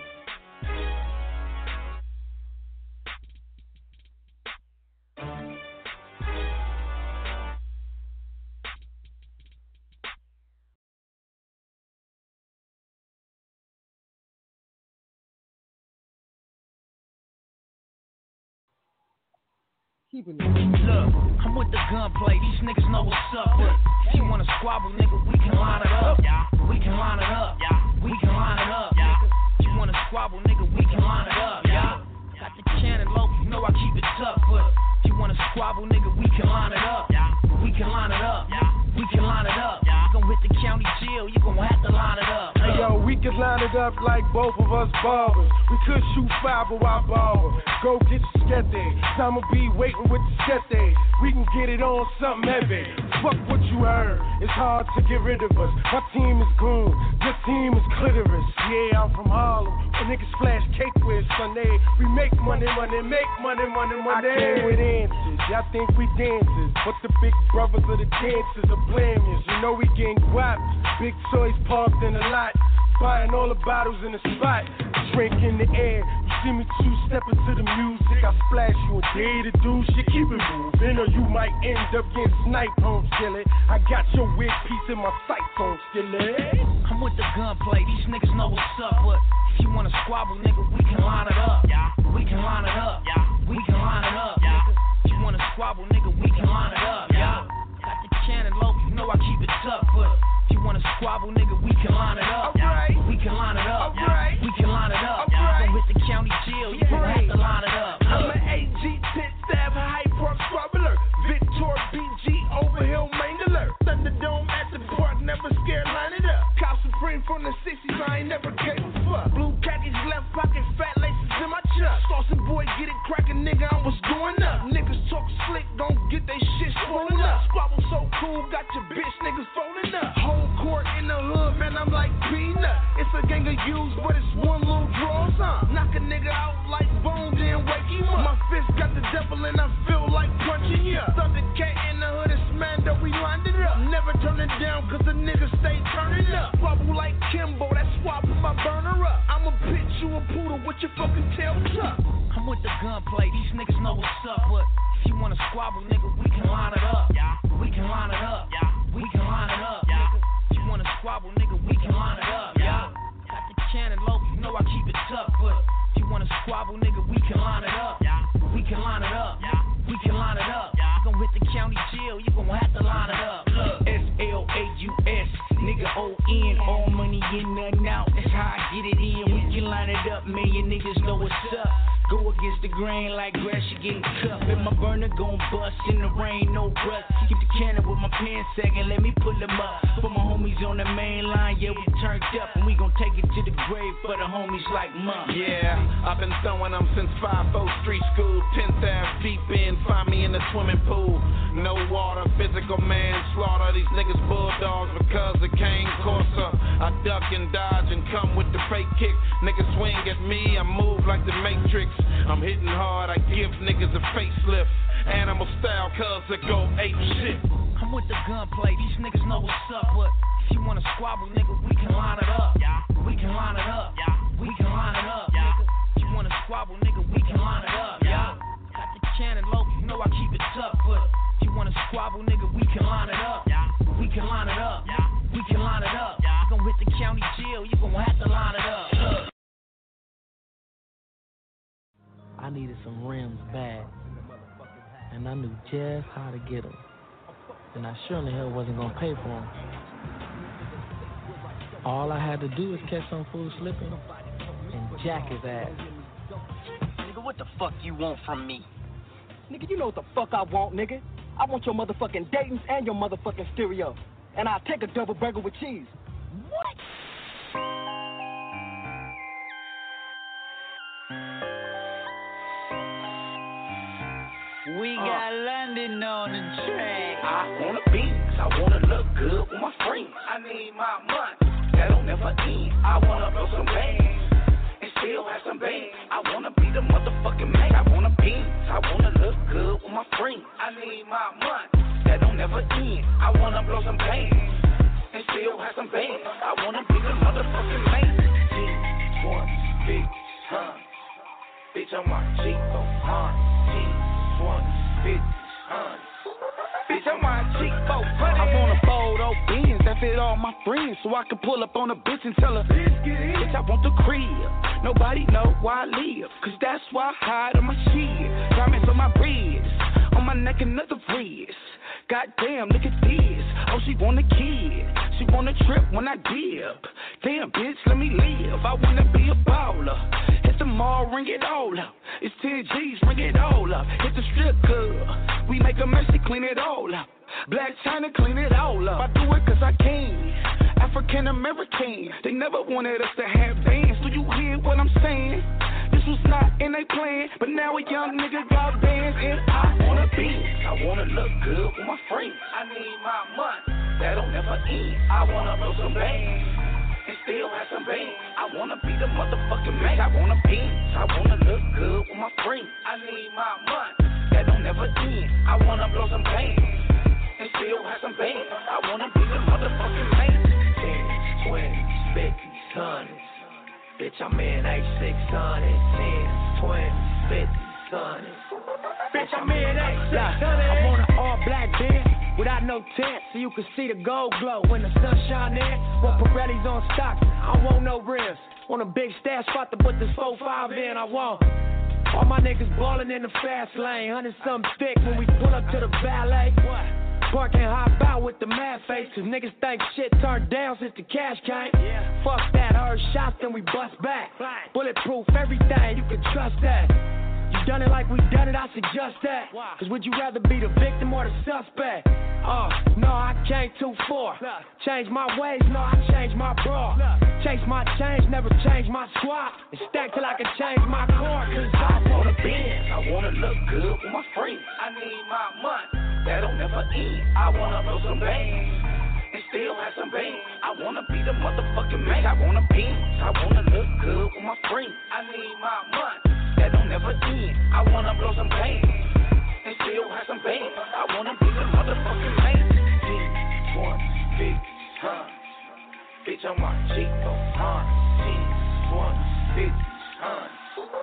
Speaker 4: Look,
Speaker 1: I'm with the gunplay, these niggas know what's up, but if you wanna squabble, nigga, we can line it up, we can line it up, we can line it up, if you wanna squabble, nigga, we can line it up, got the cannon low, you know I keep it tough, but if you wanna squabble, nigga, we can line it up, we can line it up, we can line it up, you gon' hit the county jail, you gon' have to line it up.
Speaker 2: Hey yo, we could line it up like both of us ballers. We could shoot five, but I baller. Go get your skete. I'ma be waiting with the skete. We can get it on something heavy. Fuck what you heard. It's hard to get rid of us. My team is goon. Your team is clitoris. Yeah, I'm from Harlem. The niggas flash cake with Sunday. We make money, money, make money, money, money. I came with answers. Y'all think we dancers, but the big brothers of the dancers are blameless. You know we getting guap. Big toys parked in the lot. Buying all the bottles in the spot, drink in the air. You see me two-stepping to the music, I splash you a day to do shit. Keep it moving, or you might end up getting sniped on still it. I got your wig piece in my sights on still it.
Speaker 1: I'm with the gunplay, these niggas know what's up, but if you wanna squabble, nigga, we can line it up. We can line it up. We can line it up. If you wanna squabble, nigga, we can line it up. Got the cannon low, you know I keep it tough, but if you wanna squabble, nigga, we can line it up. Right. We can line it up. Right. We can line it up. Right. Go hit the county jail, you gon' have to line it up.
Speaker 2: I'm an A G, pit stab, high park squabbler. Victor B G, overhill mangler. Thunderdome at the park, never scared, line it up. Cop Supreme from the sixties, I ain't never gave a fuck. Blue khakis, left pocket, fat laces in my chuck. Saucy boy, get it crackin', nigga, I was going up. Niggas talk slick, gon' get they shit swollen up. Squabble so cool, got your bitch niggas folding up. Whole court in the hood, man, I'm like peanut. It's a gang of U's, but it's one little draws, huh? Knock a nigga out like bone, then wake him up. My fist got the devil and I feel like punching ya. Thundercat in the hood, it's man that we lined it up. Never turn it down, cause the niggas stay turning
Speaker 1: gunplay, these niggas know what's up. But if you wanna squabble, nigga, we can line it up. We can line it up. We can line it up. Nigga. If you wanna squabble, nigga, we can line it up. Yeah. Got the cannon low, you know I keep it tough. But if you wanna squabble, nigga, we can line it up. We can line it up. We can line it up. You gon' hit the county jail, you gon' have to line it up. Look.
Speaker 5: S L A U S, nigga O N, all money in, nothing out. That's how I get it in. We can line it up, man. You niggas know what's up. Go against the grain like grass, you getting cut. And my burner gon' bust in the rain, no rust. Keep the cannon with my pen second, let me pull them up. For my homies on the main line, yeah, we turned up. And we gon' take it to the grave for the homies like mom.
Speaker 3: Yeah, I've been throwing them since five oh Street School. tenth Ave deep in, find me in the swimming pool. No water, physical manslaughter. These niggas bulldogs because it came closer. I duck and dodge and come with the fake kick. Niggas swing at me, I move like the Matrix. I'm hitting hard, I give niggas a facelift. Animal style, cuz it go ape shit.
Speaker 1: I'm with the gunplay, these niggas know what's up. But if you wanna squabble, nigga, we can line it up. We can line it up. We can line it up. Nigga. If you wanna squabble, nigga, we can line it up. Yeah. Got the cannon low, you know I keep it tough. But if you wanna squabble, nigga, we can line it up. We can line it up. We can line it up. You gon' hit the county jail, you gon' have to line it up. Look.
Speaker 6: I needed some rims bad, and I knew just how to get them, and I surely hell wasn't gonna pay for them. All I had to do was catch some fool slipping and jack his ass.
Speaker 23: Nigga, what the fuck you want from me?
Speaker 17: Nigga, you know what the fuck I want, nigga. I want your motherfucking Dayton's and your motherfucking stereo. And I'll take a double burger with cheese. What?
Speaker 5: We got London on the track.
Speaker 24: I wanna be, I wanna look good with my friends. I need my money, that don't never end. I wanna blow some bands and still have some bands. I wanna be the motherfucking man. I wanna be, I wanna look good with my friends. I need my money, that don't never end. I wanna blow some bands and still have some bands. I wanna be the motherfucking man. G twenty, big huh? Bitch, I'm my G, oh, huh? G twenty, fifty, huh? Bitch, I'm my G, oh,
Speaker 5: I want a bold old Benz that fit all my friends, so I can pull up on a bitch and tell her, bitch, I want the crib. Nobody know where I live, cause that's why I hide on my shit. Diamonds on my wrist, on my neck another wrist. Goddamn, look at this. Oh, she want a kid. She want a trip when I dip. Damn, bitch, let me live. I wanna be a baller. Hit the mall, ring it all up. It's ten G's, ring it all up. Hit the strip club. We make a mess, clean it all up. Black China, clean it all up. I do it cause I can. African American. They never wanted us to have bands. Do you hear what I'm saying? This was not in a plan, but now a young nigga got bands and I wanna be.
Speaker 24: I wanna look good with my friends. I need my money, that don't never end. I wanna blow some bands and still have some bands. I wanna be the motherfucking man. I wanna be. I wanna look good with my friends. I need my money, that don't never end. I wanna blow some bands and still have some bands. I wanna be the motherfucking man.
Speaker 23: ten, twenty, fifty, hundreds. Bitch, I'm in A six hundred, ten, twenty, fifty, hundreds.
Speaker 5: Bitch, I'm in A six hundred. I want an all black Benz without no tent, so you can see the gold glow when the sun shine in. Want Pirellis on stock, I want no rims. Want a big stash spot to put this four five in, I want. All my niggas ballin' in the fast lane, hundred something thick when we pull up to the valet. What? Park and hop out with the mad face, cause niggas think shit turned down since the cash came. Yeah. Fuck that, heard shots, then we bust back. Bang. Bulletproof, everything, you can trust that. You done it like we done it, I suggest that. Wow. Cause would you rather be the victim or the suspect? Uh, no, I came too far. Change my ways, no, I changed my bra. Chase my change, never change my squad. And stack till I can change my car. Cause I wanna be.
Speaker 24: I wanna look good with my friends. I need my money, that don't never end. I wanna blow some bands and still have some bands. I wanna be the motherfucking man. I wanna be. I wanna look good with my friends. I need my money, that don't never end. I wanna blow some bands and still have some bands. I wanna be the motherfucking man. G twenty, fifty, huh? Bitch, I'm my G, oh, huh? G twenty, fifty, huh? It's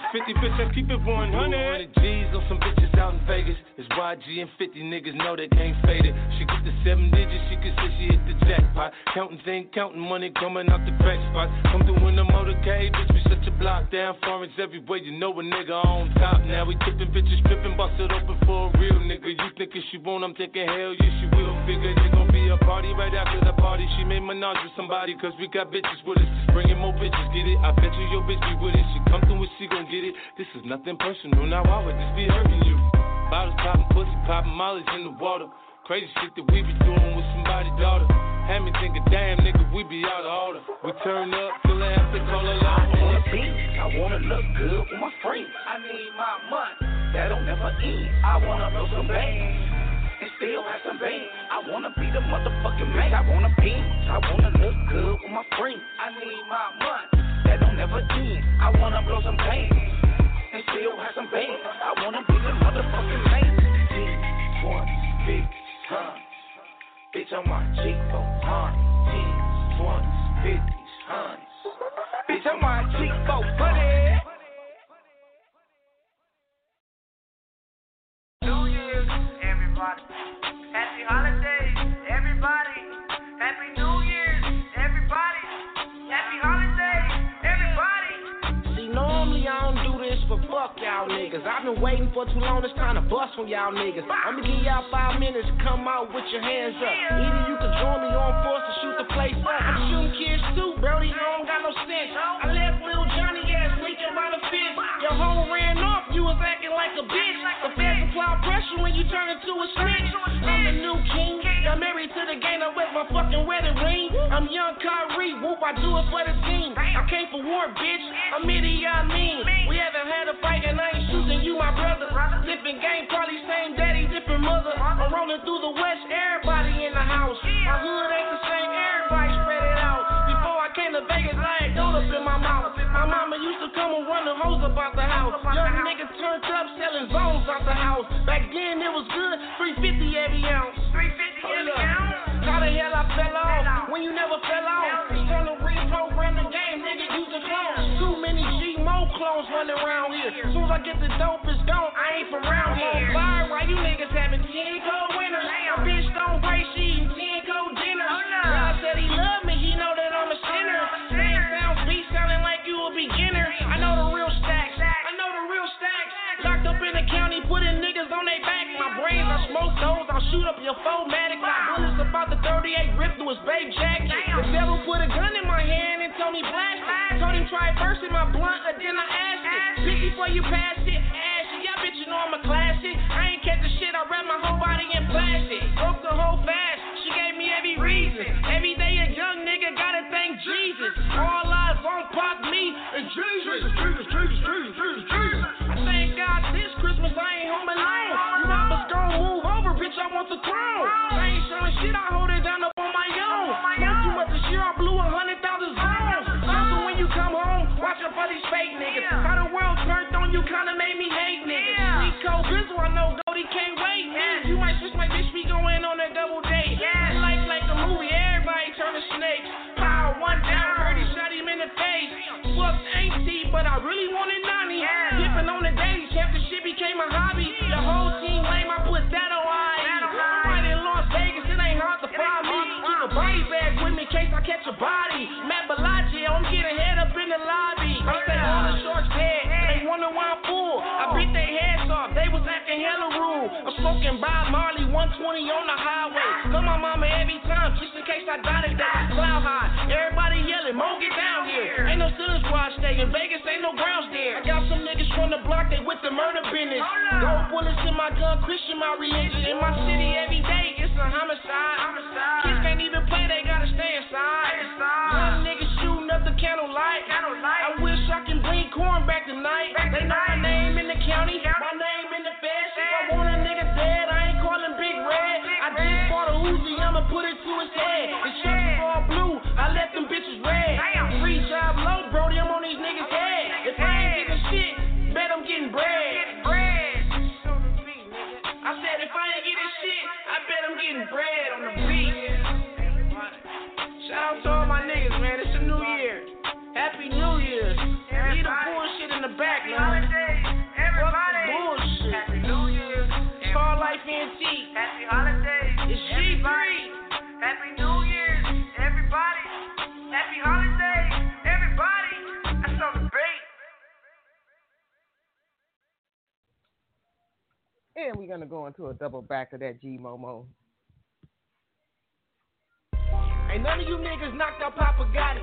Speaker 7: fifty, bitch, I keep it one hundred. G's on some bitches out in Vegas. It's Y G and fifty niggas know they can't fade it. She get the seven digits, she can say she hit the jackpot. Counting things, counting money coming out the crack spot. Come through in the motorcade, bitch, we shut your block down. Foreigns everywhere, you know a nigga on top. Now we tipping bitches, tripping, bust it open for a real nigga. You thinking she won't, I'm thinking hell yeah, she will. Figure it's gonna be a party right after the party. She made menage with somebody, cause we got bitches with us. Just bringing more bitches, get it? I bet you your bitch be with it. She come through and she gon' get it. This is nothing personal, now I would just be hurting you. Bottles popping, pussy popping, mollies in the water. Crazy shit that we be doing with somebody's daughter. Had me thinking, damn nigga, we be out of order. We turn up, till they have to call a line.
Speaker 24: I wanna be, I wanna look good with my friends. I need my money, that don't never end. I wanna blow some bands and still have some bands. I wanna be the motherfucking man. I wanna be, I wanna look good with my friends. I need my money, that don't never end. I wanna blow some bands and still have some bands. I wanna be the motherfucking man. G, one, big time. Bitch, I'm my cheek for hundreds, twenties, fifties, hundreds. Bitch, I'm my cheek for hundreds.
Speaker 18: New Year's, everybody. Happy holidays, everybody. Happy New Year's, everybody. Happy holidays, everybody.
Speaker 9: See, normally I don't do this, but fuck y'all niggas. I've been waiting for too long, it's time to bust on y'all niggas. I'ma give y'all five minutes, come out with your hands up. Either you can join me on force to shoot the place up. I'm shooting kids too, Brody, you don't got no sense. I left little Johnny ass leaking by the fence. Your hoe ran off, you was acting like a bitch. The feds apply pressure when you turn into a snitch. I'm the new king, I'm married to the game, I wear my fucking wedding ring. I'm young Kyrie, whoop, I do it for the team. I came for war, bitch, I'm Idi Amin. We haven't had a fight and I ain't shooting you, my brother. Different game, probably same daddy, different mother. I'm rolling through the west, everybody in the house. My hood ain't the same, everybody spread it out. Before I came to Vegas, I had gold up in my mouth. My mama used to come and run the hose about the house. Young niggas turned up selling zones out the house. Back then it was good, three fifty every ounce. three fifty every ounce? How the hell I fell off when you never fell off? It's trying to reprogram the game, nigga, use the clones. Too many G-Mo clones running around here. As soon as I get the dope, it's gone, I ain't from around here. Fire, why you niggas having ten cold winners? My bitch don't wait, she eating ten cold dinners. God said he love me, he know that I'm a sinner. Saying sounds beat sounding like you a beginner. I know the real stacks, I know the real stacks. Locked up in the county, putting niggas on their back. My brains, I smoke those, I'll shoot up your four-matic. My bullets about the thirty-eight rip through his babe jacket. The devil put a gun in my hand and told me blast it. Told him try first in my blunt, and then I asked it. Pick before you pass it, ask it. Y'all bitch, you know I'm a classic. I ain't catch the shit, I wrap my whole body in plastic. Broke the whole fast, she gave me every reason. Every day a young nigga gotta thank Jesus. All eyes on Pop, me, and Jesus. Jesus, Jesus, Jesus, Jesus, Jesus. I thank God this Christmas I ain't home alone. You rappers gon' move over, bitch, I want the throne. I ain't showing shit, I hold it down up on my own. Not too much this year, I blew a hundred thousand zones. So when you come home, watch out for these fake niggas. How the world turned on you kinda made me hate niggas. We cold Bizzle, I know Goldie can't wait. You might switch my bitch, be going on a double date. Life like a movie, everybody turning snakes. Power one down, heard he shot him in the face. Fuck ain't T, but I really wanted Nani. Dipping on the days, half the shit became a hobby. The whole team lame, I put that on I. I'm right in Las Vegas, it ain't hard to find me. Keep a body bag with me in case I catch a body. Matt Bellagio, I'm getting head up in the lobby. I say all the sharks dead, they wonder why I'm full. I beat their heads off, they was acting hella rude. I'm smoking Bob Marley, one twenty on the highway. Call my mama every time, just in case I got it that cloud high. Everybody yelling, Mo, get down here. Ain't no ceiling squad stay in Vegas, ain't no grounds there. I got some niggas from the block, they with the murder business. Gold bullets in my gun, Christian my religion. In my city every day, it's a homicide. Kids can't even play, they gotta stay inside. Young niggas shooting up the candlelight. I wish I can bring corn back tonight. They know my name in the county, my name in the feds. If I want a nigga dead, I ain't calling Big Red. I just bought a Uzi, I'ma put it to his head. The shirts all blue, I left them bitches red. Free job low, Brody, I'm on these niggas' head. If I ain't getting shit, bet I'm getting bread. I said if I ain't getting shit, I bet I'm getting bread on the beat. Shout out to all my niggas, man. It's a new year. Happy New Year's. Leave the bullshit in the back, man.
Speaker 4: And we're going to go into a double back of that G Momo.
Speaker 9: Ain't none of you niggas knocked out Papa Gotti.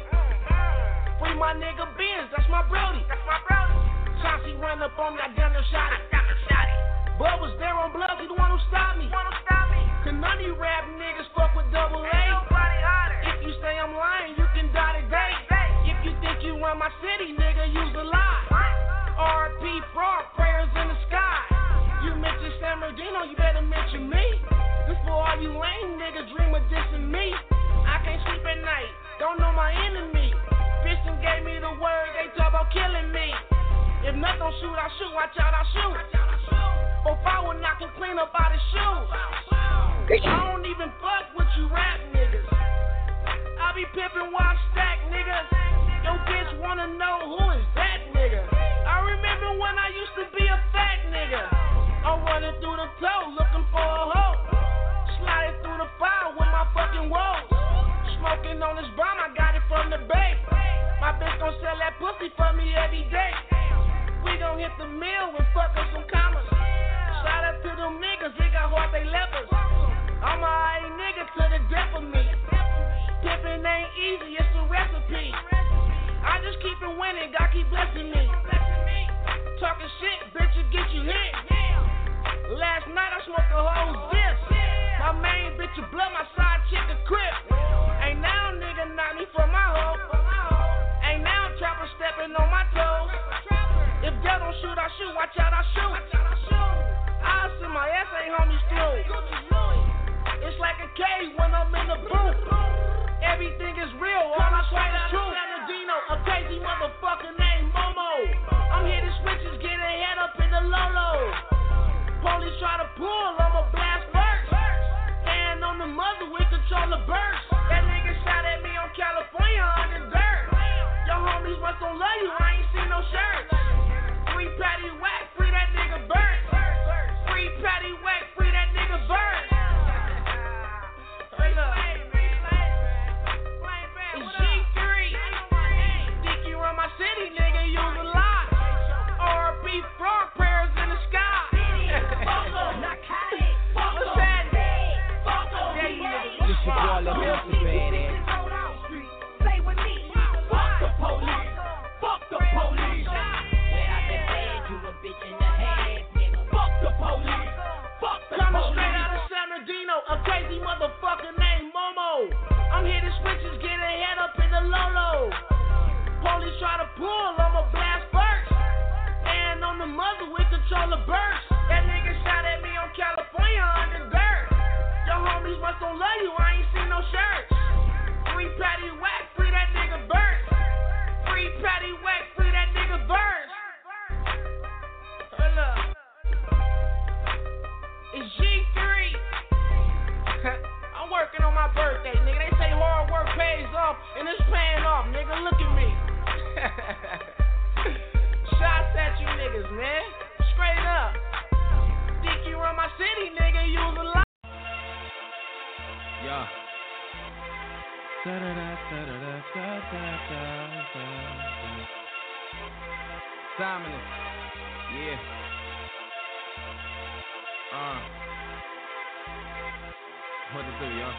Speaker 9: Free my nigga Benz, that's my brody. That's my brody. Chauncey run up on me, I done him shot it. Bud was there on blood, he the one who stopped me. Cause none of you rap niggas fuck with double A. If you say I'm lying, you can die today. If you think you run my city, nigga, use a lie. R P Frog, prayers in the sky. You mention San Bernardino, you better mention me. This for all you lame niggas dream of dissing me. I can't sleep at night, don't know my enemy. Piston gave me the word, they talk about killing me. If nothing don't shoot, I shoot, watch out, I shoot. Or if I would knock him clean up out his shoes. I don't even fuck with you rap niggas. I be pimping while I stack niggas. Yo bitch wanna know who is that nigga. I remember when I used to be a fat nigga. I'm running through the toe looking for a hoe. Sliding through the fire with my fucking woes. Smoking on this bomb, I got it from the bay. My bitch gon' sell that pussy for me every day. We gon' hit the mill and fuck up some commas. Shout out to them niggas, they got heart, they lepers. I'm a high nigga to the death of me. Pimpin' ain't easy, it's a recipe. I just keep it winning, God keep blessing me. Talking shit, bitch, will get you hit. Last night I smoked a whole zip. My main bitch will blow my side chick a crib. Ain't now nigga knock me from my hoe. Ain't now trapper stepping on my toes. If y'all don't shoot, I shoot, watch out, I shoot. I'll send my S A homies through. It's like a cage when I'm in the booth. Everything is real, all I say is true. Sanadino, a crazy motherfucker named Momo. I'm hitting switches, getting head up in the Lolo. Police try to pull, I'ma blast first. Hand on the muzzle, we control the burst. That nigga shot at me on California under dirt. Your homies must don't love you, I ain't seen no shirts. Free Patty Whack, free that nigga Bird. Free Patty Whack, free that nigga Bird. Hey, look. It's G three. Think you run my city, nigga, use a lot. R P Frog, prayers in the sky. What's that?
Speaker 5: This your boy, Lil Mister Badass.
Speaker 23: Play with me. Fuck the police. Fuck the police. When I been bad, you a bitch in the head, nigga. Fuck the police. Fuck the
Speaker 9: Coming
Speaker 23: police.
Speaker 9: straight out of San Bernardino, a crazy motherfucker named Momo. I'm hitting switches, getting head up in the Lolo. Police try to pull, I'ma blast first. And on the muzzle, we control the burst. That nigga shot at me on California under dirt. Your homies must don't love you, I ain't seen no shirts. Free Patty Whack, free that nigga Bird. Free Patty Whack, free that nigga Bird. Hold up. It's G three. I'm working on my birthday, nigga. They say hard work pays off, and it's paying off, nigga. Look at me. Shots at you niggas, man. Straight up. Think you run my city, nigga. Use a lot.
Speaker 5: Yeah. Simon, yeah. Uh. What to do, y'all?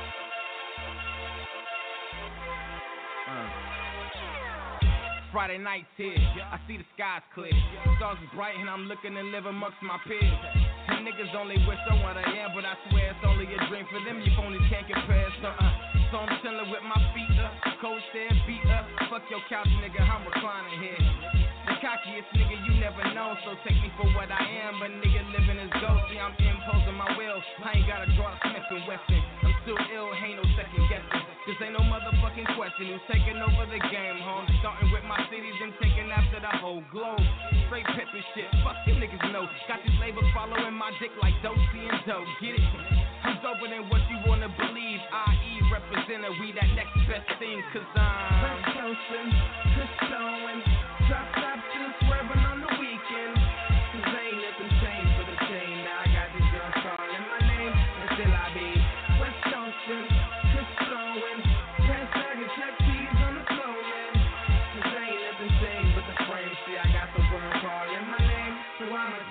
Speaker 5: Uh. Friday night's here, I see the skies clear. Stars is bright and I'm looking to live amongst my peers. Them niggas only wish I what I am, but I swear it's only a dream for them. You phonies can't compare. So, uh, so I'm chilling with my feet up, cold stare, beat up. Fuck your couch, nigga, I'm reclining here. The cockiest nigga you never know, so take me for what I am. But nigga living is ghost, see I'm imposing my will. I ain't gotta draw a Smith and Wesson. I'm still ill, ain't no second guessing. This ain't no motherfucking question. Who's taking over the game, home? Starting with my cities and taking after the whole globe. Straight pimpin' shit, fuck you niggas know. Got these labels following my dick like Dosey and Doe. Get it? I'm doper than what you wanna believe. that is representing we that next best thing, cause I'm West Coastin', Christowin', drop top just swerving on the weekend. Cause ain't nothing changed for the chain. Now I got these girls calling my name, and still I be West Coastin', Christowin', pass bag and check keys on the floor, man. Cause ain't nothing changed but the frame. See, I got the world calling my name, so I'ma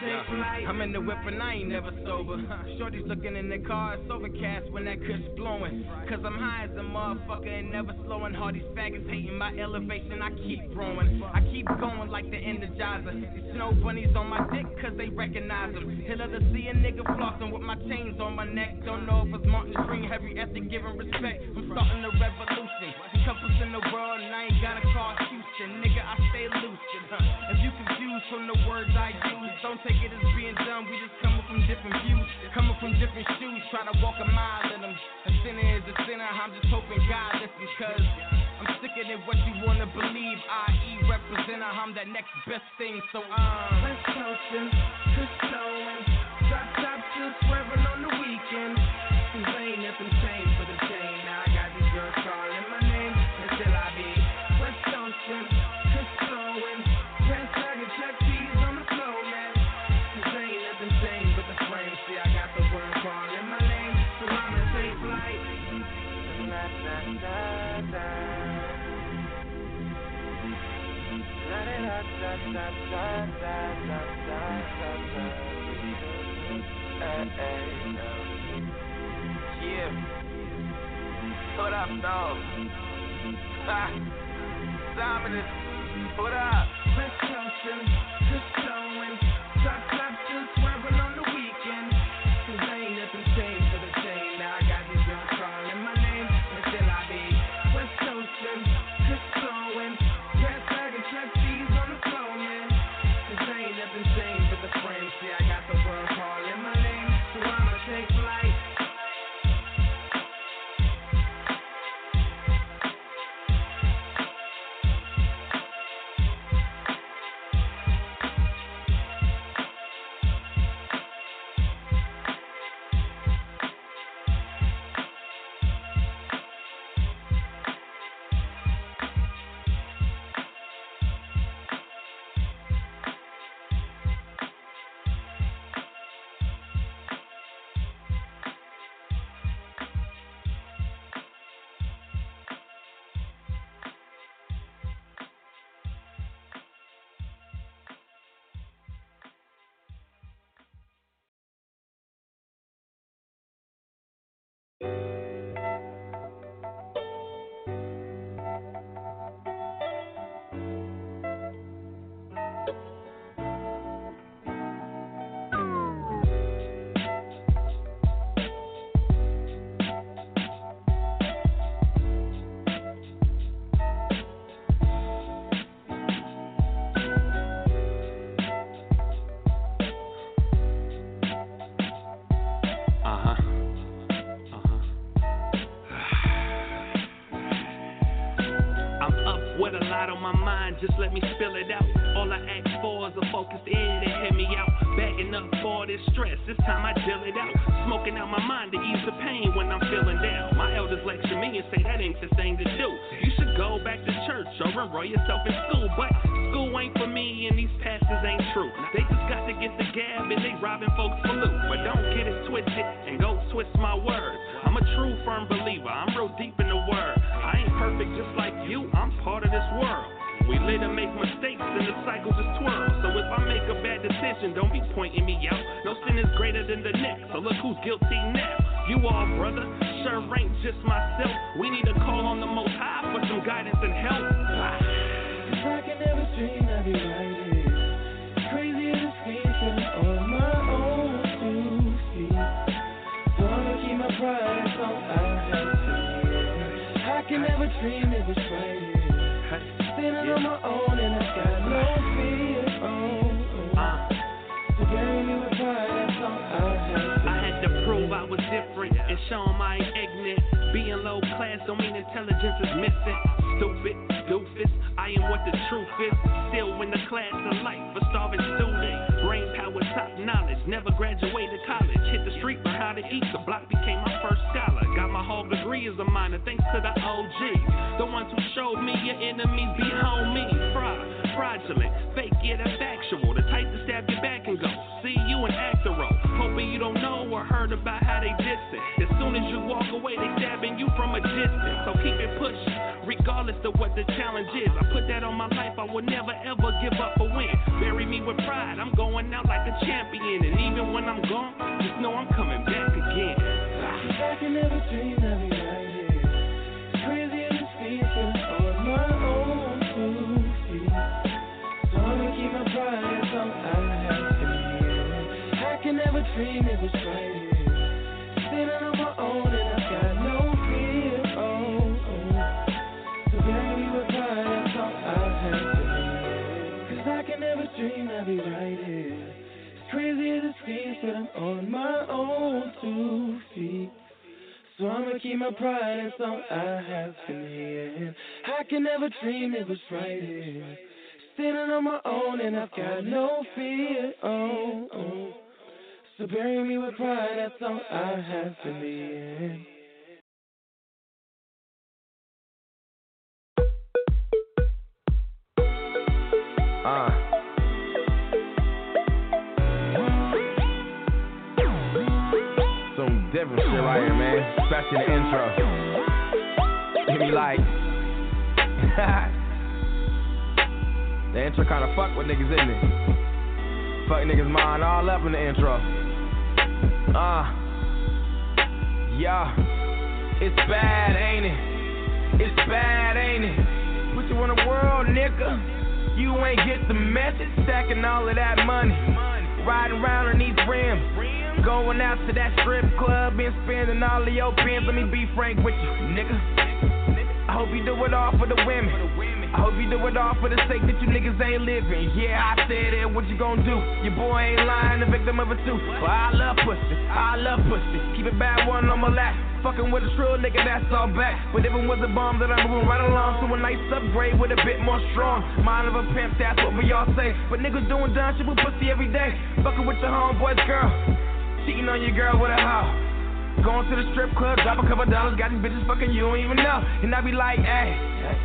Speaker 9: take flight. I'm in the whip and I ain't never sober. Shorty's looking in the car, it's overcast when that cush blowing. Cause I'm high as a motherfucker and never slowing. All these faggots hating my elevation, I keep growing. I keep going like the Energizer. These snow bunnies on my dick cause they recognize them. He'll let see a nigga flossing with my chains on my neck. Don't know if it's Martin Green, heavy ethic, giving respect. I'm starting a revolution. Couples in the world and I ain't gotta call Houston. Nigga, I stay lucid, huh? If you confused from the words I use, don't take it as being dumb. We just coming from different views, coming from different shoes. Try to walk a mile in them. A sinner is a sinner. I'm just hoping God listens, cause I'm sicker than what you wanna believe. I E representer, I'm that next best thing. So um, let's coastin', just blowing. Drop top, still swerving on the weekend. Cause ain't nothing changed for the chain. Now I got these girls calling my name until I be West Coastin', just blowing. Press tag and check these on the floor, man. Cause ain't nothing changed but the frame. See, I got the word calling my name, so I'ma take flight. La da da da. La da da da da da da da da da. Hey, hey, yeah. What up, dog? Ha! Dominant. What up? West Coastin', just blowing. Drop top, still swerving on the weekend. Cause ain't nothing changed for the chain. Now I got these girls calling my name until I be West Coastin', just blowing. Press tag and check these on the floor, man. Cause ain't nothing changed but the frame. See, I got the world calling my name, so I'ma take flight.
Speaker 8: Just let me spill it out. All I ask for is a focused ear to hear me out. Bagging up for all this stress, this time I deal it out. Smoking out my mind to ease the pain when I'm feeling down. My elders lecture me and say that ain't the thing to do. You should go back to church or enroll yourself in school. But school ain't for me and these pastors ain't true. They just got to get the gab and they robbing folks for loot. But don't get it twisted and go twist my words. I'm a true firm believer, I'm real deep in the word. I ain't perfect just like you, I'm part of this world. We later make mistakes and the cycle just twirls. So if I make a bad decision, don't be pointing me out. No sin is greater than the next, so look who's guilty now. You all, brother, sure ain't just myself. We need to call on the Most High for some guidance and help.
Speaker 10: Cause I can never dream I'd be righted. Crazy as a scheme, feeling on my own two feet. Wanna keep my pride, so I have to. I can never dream it was right. Standing on my own and I got no fear. Oh, oh. So bury me with pride, that's all I have to.
Speaker 8: I had to prove I was different and show 'em I ain't ignorant. Being low class don't mean intelligence is missing. Stupid, doofus, I am what the truth is. Still win the class of life, a starving student. Brain power, top knowledge, never graduated college. Hit the street, learn how to eat, the block became my first scholar. Got my whole degree as a minor, thanks to the O Gs. The ones who showed me your enemies be homies. Fraud, fraudulent, fake, yeah, that's actual. The type to stab your back and go, see you in actor role. Hoping you don't know or heard about how they dissing. As soon as you walk away, they stabbing you from a distance. So keep it pushing, regardless of what the challenge is. I put that on my life, I will never ever give up or win. Bury me with pride, I'm going out like a champion. happy in. And even when I'm gone, just know I'm coming back again.
Speaker 10: I can never dream that we right here. It's crazy as it seems, but on my own two feet. So I'ma keep my pride, that's all I have to be. I can never dream it was right here. Standing on my own and I've got no fear. Oh, oh. So bury me with pride, that's all I have to be. Cause I can never dream that we right here. It's crazy as it seems, but I'm on my own two feet. So I'ma keep my pride, that's all I have in the end. I can never dream it was right here. Standing on my own and I've got no fear. Oh, oh. So bury me with pride, that's all I have in the end.
Speaker 11: Uh. Some different shit right here, man. Especially the intro. Give me like the intro kinda fuck with niggas, isn't it? Fuck niggas' mind all up in the intro. Uh Yeah. It's bad, ain't it? It's bad, ain't it? Put you in the world, nigga. You ain't get the message. Stacking all of that money. Riding around on these rims. Going out to that strip club and spending all of your pins. Let me be frank with you, nigga. I hope you do it all for the women. I hope you do it all for the sake that you niggas ain't living. Yeah, I said it, what you gon' do? Your boy ain't lying, the victim of it too. But I love pussy, I love pussy. Keep it bad one on my lap. Fucking with a true nigga, that's all back. But if it was a bomb, then I'm moving right along to a nice upgrade with a bit more strong. Mind of a pimp, that's what we all say. But niggas doing dumb shit with pussy every day. Fucking with your homeboy's girl. Cheating on your girl with a hoe. Going to the strip club, drop a couple dollars, got these bitches fucking you don't even know. And I be like, hey,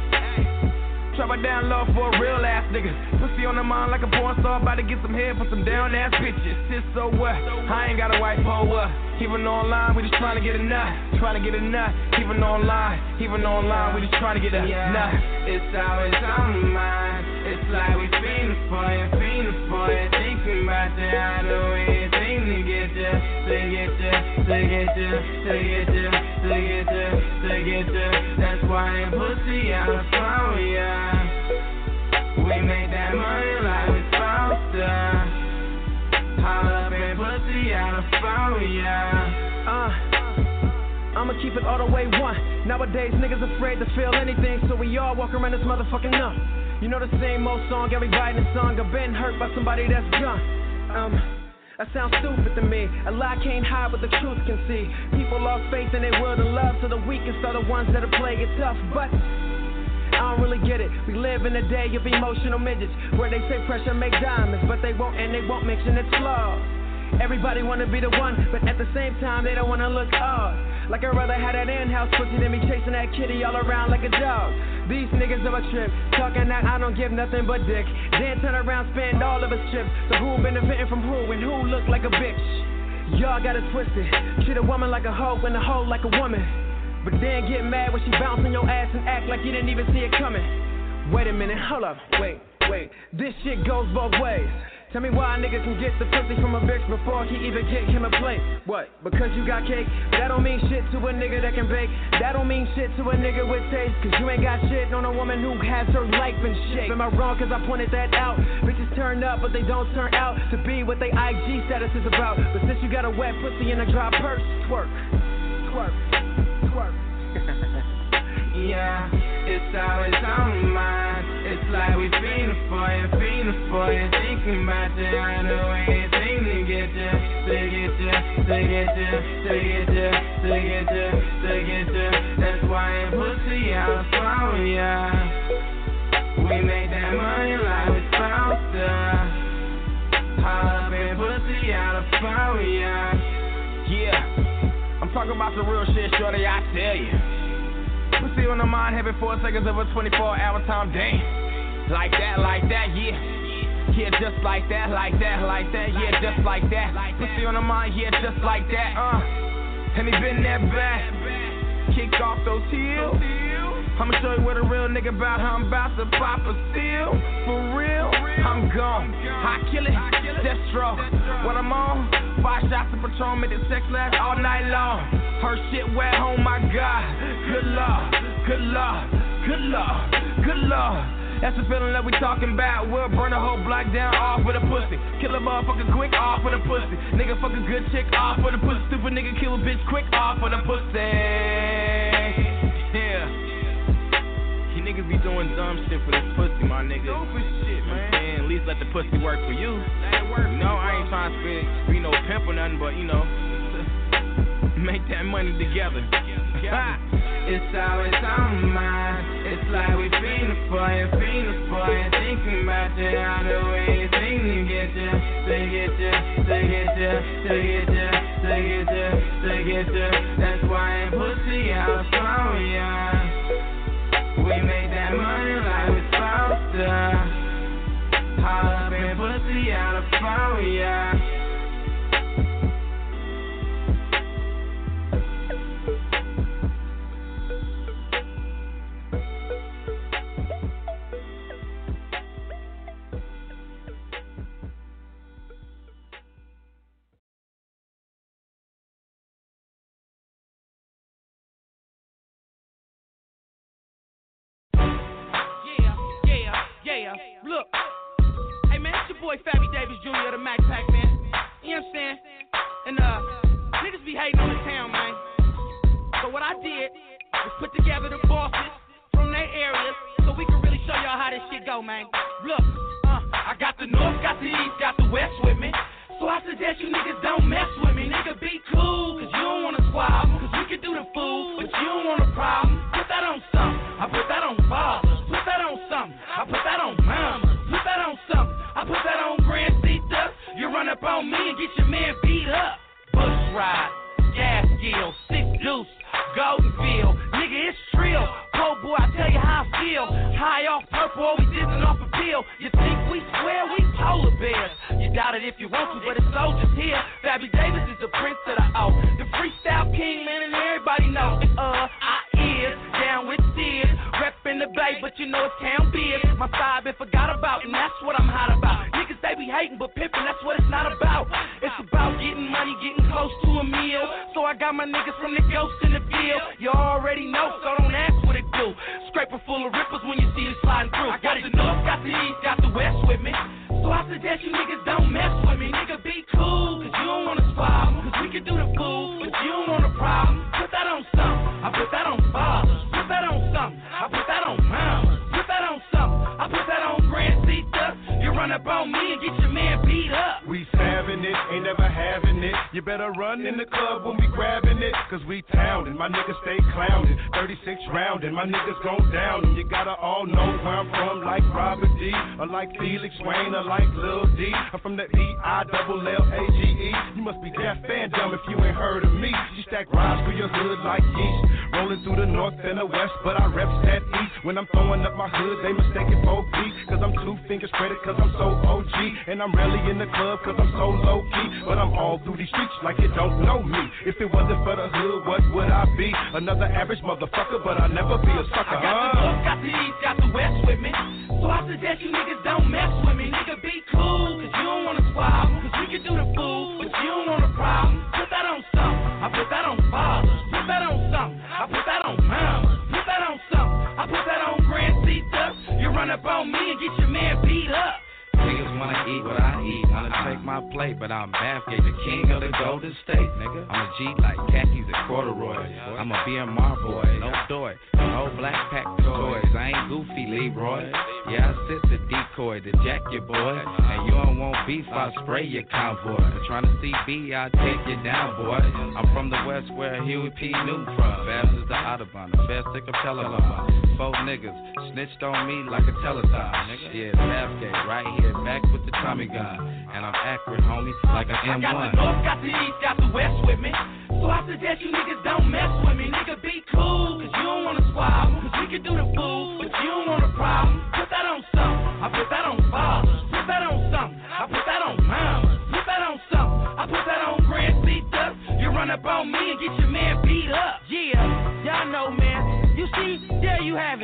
Speaker 11: drop it down low for a real ass nigga. Pussy on the mind like a porn star, about to get some head for some down ass bitches. Sis, so what? I ain't got a wife, oh what? Even online, we just trying to get a nut. Trying to get a nut. Even online, even online, we just trying to get a
Speaker 13: yeah.
Speaker 11: nut.
Speaker 13: It's always on my mind. It's like we feeling for you, feeling for you. Thinking about you, I know anything to get you, to get you, to get you, to get you, to get you, to get you. That's why I'm pussy out of phone, yeah. We make that money like we supposed to. All up in pussy out of phone, yeah.
Speaker 11: Uh, I'ma keep it all the way one. Nowadays niggas afraid to feel anything, so we all walk around this motherfucking numb. You know the same old song, everybody in the song have been hurt by somebody that's gone. Um, that sounds stupid to me. A lie can't hide what the truth can see. People lost faith in their will and love, so the weakest are the ones that are playing it tough. But I don't really get it. We live in a day of emotional midgets, where they say pressure make diamonds, but they won't, and they won't mention its flaws. Everybody wanna be the one, but at the same time they don't wanna look odd. Like I'd rather have that in-house pussy than me chasing that kitty all around like a dog. These niggas are a trip, talking that I don't give nothing but dick. Then turn around, spend all of his chips. So who benefiting from who and who look like a bitch? Y'all got it twisted. Treat a woman like a hoe and a hoe like a woman. But then get mad when she bounce on your ass and act like you didn't even see it coming. Wait a minute, hold up, wait, wait. This shit goes both ways. Tell me why a nigga can get the pussy from a bitch before he even get him a plate. What? Because you got cake? That don't mean shit to a nigga that can bake. That don't mean shit to a nigga with taste. Cause you ain't got shit on a woman who has her life in shape. Am I wrong cause I pointed that out? Bitches turn up but they don't turn out to be what they I G status is about. But since you got a wet pussy in a dry purse, twerk, twerk, twerk.
Speaker 13: Yeah, it's always on my mind. It's like we feeling for you, feeling for you. Thinking about you, I know anything to get you, to get you, to get you, to get you, to get you, to get you. That's why I'm pussy out of phone, yeah. We make that money like we supposed to. All up in pussy out of phone, yeah.
Speaker 11: Yeah, I'm talking about the real shit, shorty, I tell you. Pussy on the mind, having four seconds of a twenty-four hour time, damn. Like that, like that, yeah. Yeah, just like that, like that, like that, yeah, just like that. Pussy on the mind, yeah, just like that, uh. And he been that bad. Kicked off those heels. I'ma show you what a real nigga about. How I'm about to pop a seal. For real, I'm gone. I kill it, Destro. What I'm on, five shots of Patron, made the sex last all night long. Her shit wet, oh my God. Good luck, good luck, good luck, good luck. That's the feeling that we talking about. We'll burn a whole block down off with a pussy. Kill a motherfucker quick off with a pussy. Nigga fuck a good chick off with a pussy. Stupid nigga kill a bitch quick off with a pussy. Yeah. You niggas be doing dumb shit for this pussy, my nigga. Stupid shit, man. And at least let the pussy work for you. That work. No, I ain't trying to be, be no pimp or nothing, but you know, make that money together.
Speaker 13: It's always on my mind. It's like we feeling for you, feeling for you. Thinking about you, how the way you think to get you, to get you, to get you, to get you, to get you, to get you. That's why I pussy out for you. We make that money like we're supposed to. All up in pussy out for you.
Speaker 5: Look, hey man, it's your boy Fabby Davis Junior of the Mac Pack, man. You understand? And uh, niggas be hating on the town, man. So what I did was put together the bosses from their areas so we can really show y'all how this shit go, man. Look, uh, I got the north, got the east, got the west with me. So I suggest you niggas don't mess with me. Nigga, be cool, cause you don't wanna squabble. Cause we can do the fool, but you don't want a problem. Put that on something, I put that on fathers. Put that on something, I put that on mama. Put that on something, I put that on Grand Cita. You run up on me and get your man beat up. Bush ride, gas gill, six deuce, golden field. Nigga, it's trill. Po boy, I tell you how I feel. High off purple, always dissing off a pill. You think we swear we polar bears? You doubt it if you want to, but it's soldiers here. Fabby Davis is the prince of the O. The freestyle king, man, and everybody know. Uh, I is down with Sid. Reppin' the Bay, but you know it's town biz. My side been forgot about, and that's what I'm hot about. Niggas, they be hating, but pimpin', that's what it's not about. It's about getting money, getting close to a meal. So I got my niggas from the ghost in the field. You already know, so don't ask what it do. Scraper full of rippers when you see it sliding through. I got the north, got the east, got the west with me. So I suggest you niggas don't mess with me. Nigga, be cool, cause you don't wanna squabble. Cause we can do the fool, but you don't want a problem. Put that on something, I put that on fathers. Put that on something, I put that on mama. Put that on something, I put that on Grand Cita. You run up on me and get your man beat up.
Speaker 2: We stabbing it, ain't never having it. You better run in the club when we grabbing it. Cause we town and my niggas stay clowning. thirty-six round and my niggas gon' down. And you gotta all know where I'm from, like Robert D. Or like Felix Wayne, or like Lil D. I'm from the E I double L A G E. You must be deaf and dumb if you ain't heard of me. You stack rhymes for your hood like yeast. Rolling through the north and the west, but I reps that east. When I'm throwing up my hood, they mistake it for beat. Cause I'm two fingers credit, cause I'm so O G. And I'm rarely in the club, cause I'm so low key. But I'm all through these streets like you don't know me. If it wasn't for the hood, what would I be? Another average motherfucker, but I'll never be a sucker.
Speaker 5: I got the north, got the east, got the west with me. So I suggest you niggas don't mess with me. Nigga, be cool, cause you don't wanna squabble. Cause we can do the fool, but you don't want a problem. Put that on something, I put that on fathers. Put that on something, I put that on mama. Put that on something, I put that on Grand Cita. You run up on me and get your man beat up.
Speaker 21: Niggas wanna eat what I eat, wanna take my plate, but I'm Bathgate, the king of the Golden State, nigga. I'm a G like khakis and corduroy. I'm a B M R boy, no doy, no black pack toys. I ain't goofy, Leroy. Yeah, I sit the decoy to jack your boy, and you don't want beef, I spray your convoy. Trying to see B, I take you down, boy. I'm from the west where Huey P. knew from. Babs is the Audubon, the best stick of Peloton. Both niggas snitched on me like a telethon, nigga. Yeah, Bathgate right here. Back with the Tommy gun, and I'm accurate, homie, like an M one.
Speaker 5: I got the north, got the east, got the west with me. So I suggest you niggas don't mess with me. Nigga, be cool, cause you don't wanna squabble. Cause we can do the fool, but you don't want a problem. Put that on something, I put that on fathers. Put that on something, I put that on mama. Put that on something, I put that on Grand Cita. You run up on me and get your man beat up. Yeah, y'all know, man. You see, there you have it.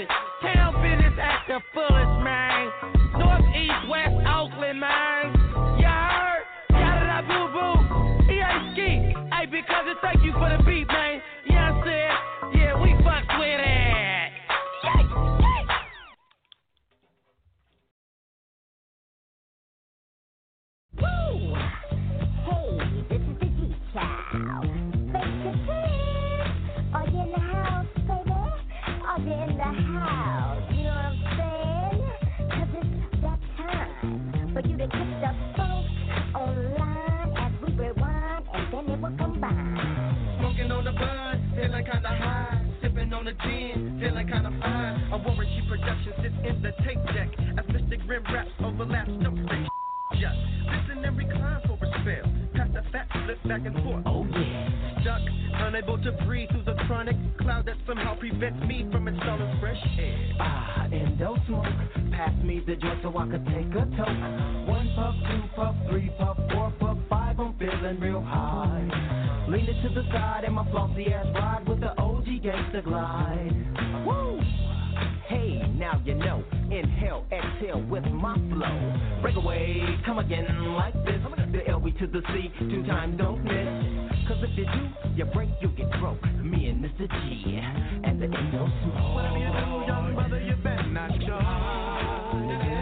Speaker 14: on the gin, feeling kinda fine. I'm Warren G Production sits in the tape deck as Mister Grim raps overlaps, don't say just listen and recline for a spell. Pass the fat, flip back and forth. Oh yeah. Stuck, unable to breathe through the chronic cloud that somehow prevents me from installing fresh air.
Speaker 16: Ah, endo smoke. Pass me the joint so I could take a toke. One puff, two puff, three puff, four puff, five. I'm feeling real high. Lean it to the side and my flossy ass ride with the O G gangsta glide. Woo! Hey, now you know. Inhale, exhale with my flow. Break away, come again like this. The L B to the C, two times don't miss. Cause if you do, you break, you get broke. Me and Mister G and the Endo Smoke.
Speaker 14: Whatever you do, young brother, you better not show.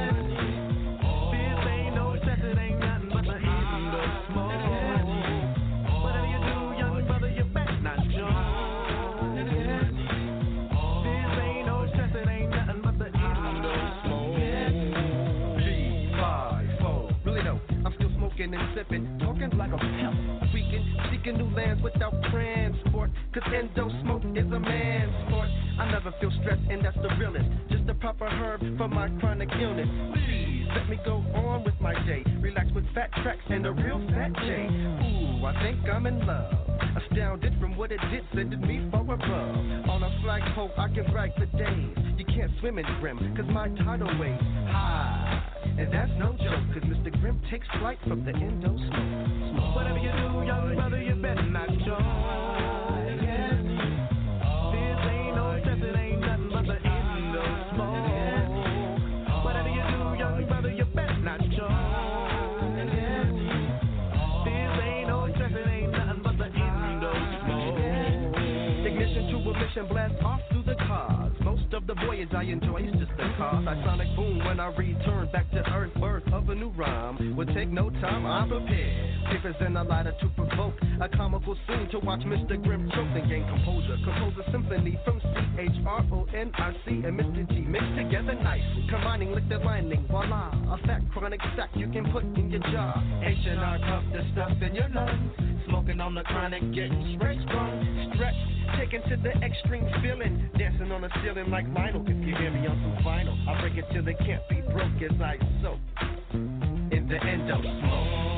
Speaker 14: This ain't no test, it ain't nothing but the Endo Smoke. Whatever you do, young brother, you better not show. This ain't no test, it ain't nothing but the Endo Smoke. G, five, four, really though, I'm still smoking and sipping, talking like a pimp. Seeking new lands without transport, cause endo smoke is a man's sport. I never feel stressed and that's the realest, just the proper herb for my chronic illness. Please let me go on with my day, relax with fat tracks and a real fat J. Ooh, I think I'm in love, astounded from what it did, sending me far above. On a flagpole I can brag for days, you can't swim in Grim, cause my tidal waves high. And that's no joke, cause Mister Grim takes flight from the endo smoke. Smoke. Whatever you do, young brother, you better not join. Yes. This ain't no test, it ain't nothing but the endo smoke. Whatever you do, young brother, you better not join. Yes. This ain't no test, it ain't nothing but the endo smoke. Ignition to a mission, blast off through the cars. Most of the voyage I enjoy is just the cause. I sonic boom when I return back to earth. Birth of a new rhyme would take no time, I'm prepared. Papers and a lighter to provoke a comical scene to watch Mister Grim choke and gain composure. Compose a symphony from C H R O N I C and Mister G mixed together nicely, combining liquid lining. Voila, a fat chronic sack you can put in your jaw. H and R puff the stuff in your lungs. Smoking on the chronic, getting straight strong, stretched, taken to the extreme feeling, dancing on the ceiling like Lionel. If you hear me on some vinyl, I break it till they can't be broke as I soak in the endo smoke.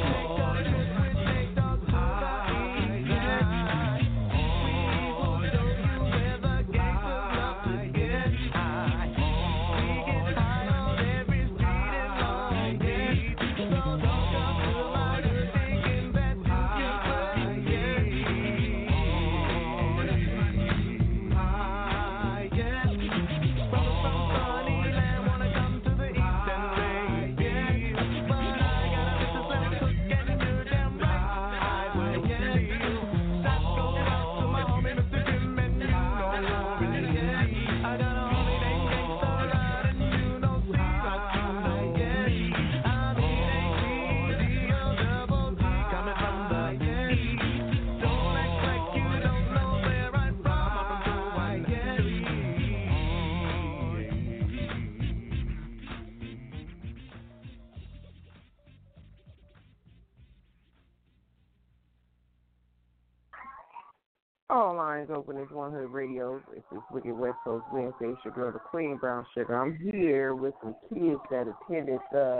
Speaker 4: All lines open. It's One Hood Radio. It's this Wicked West Coast Wednesday. It's your girl, the Queen Brown Sugar. I'm here with some kids that attended the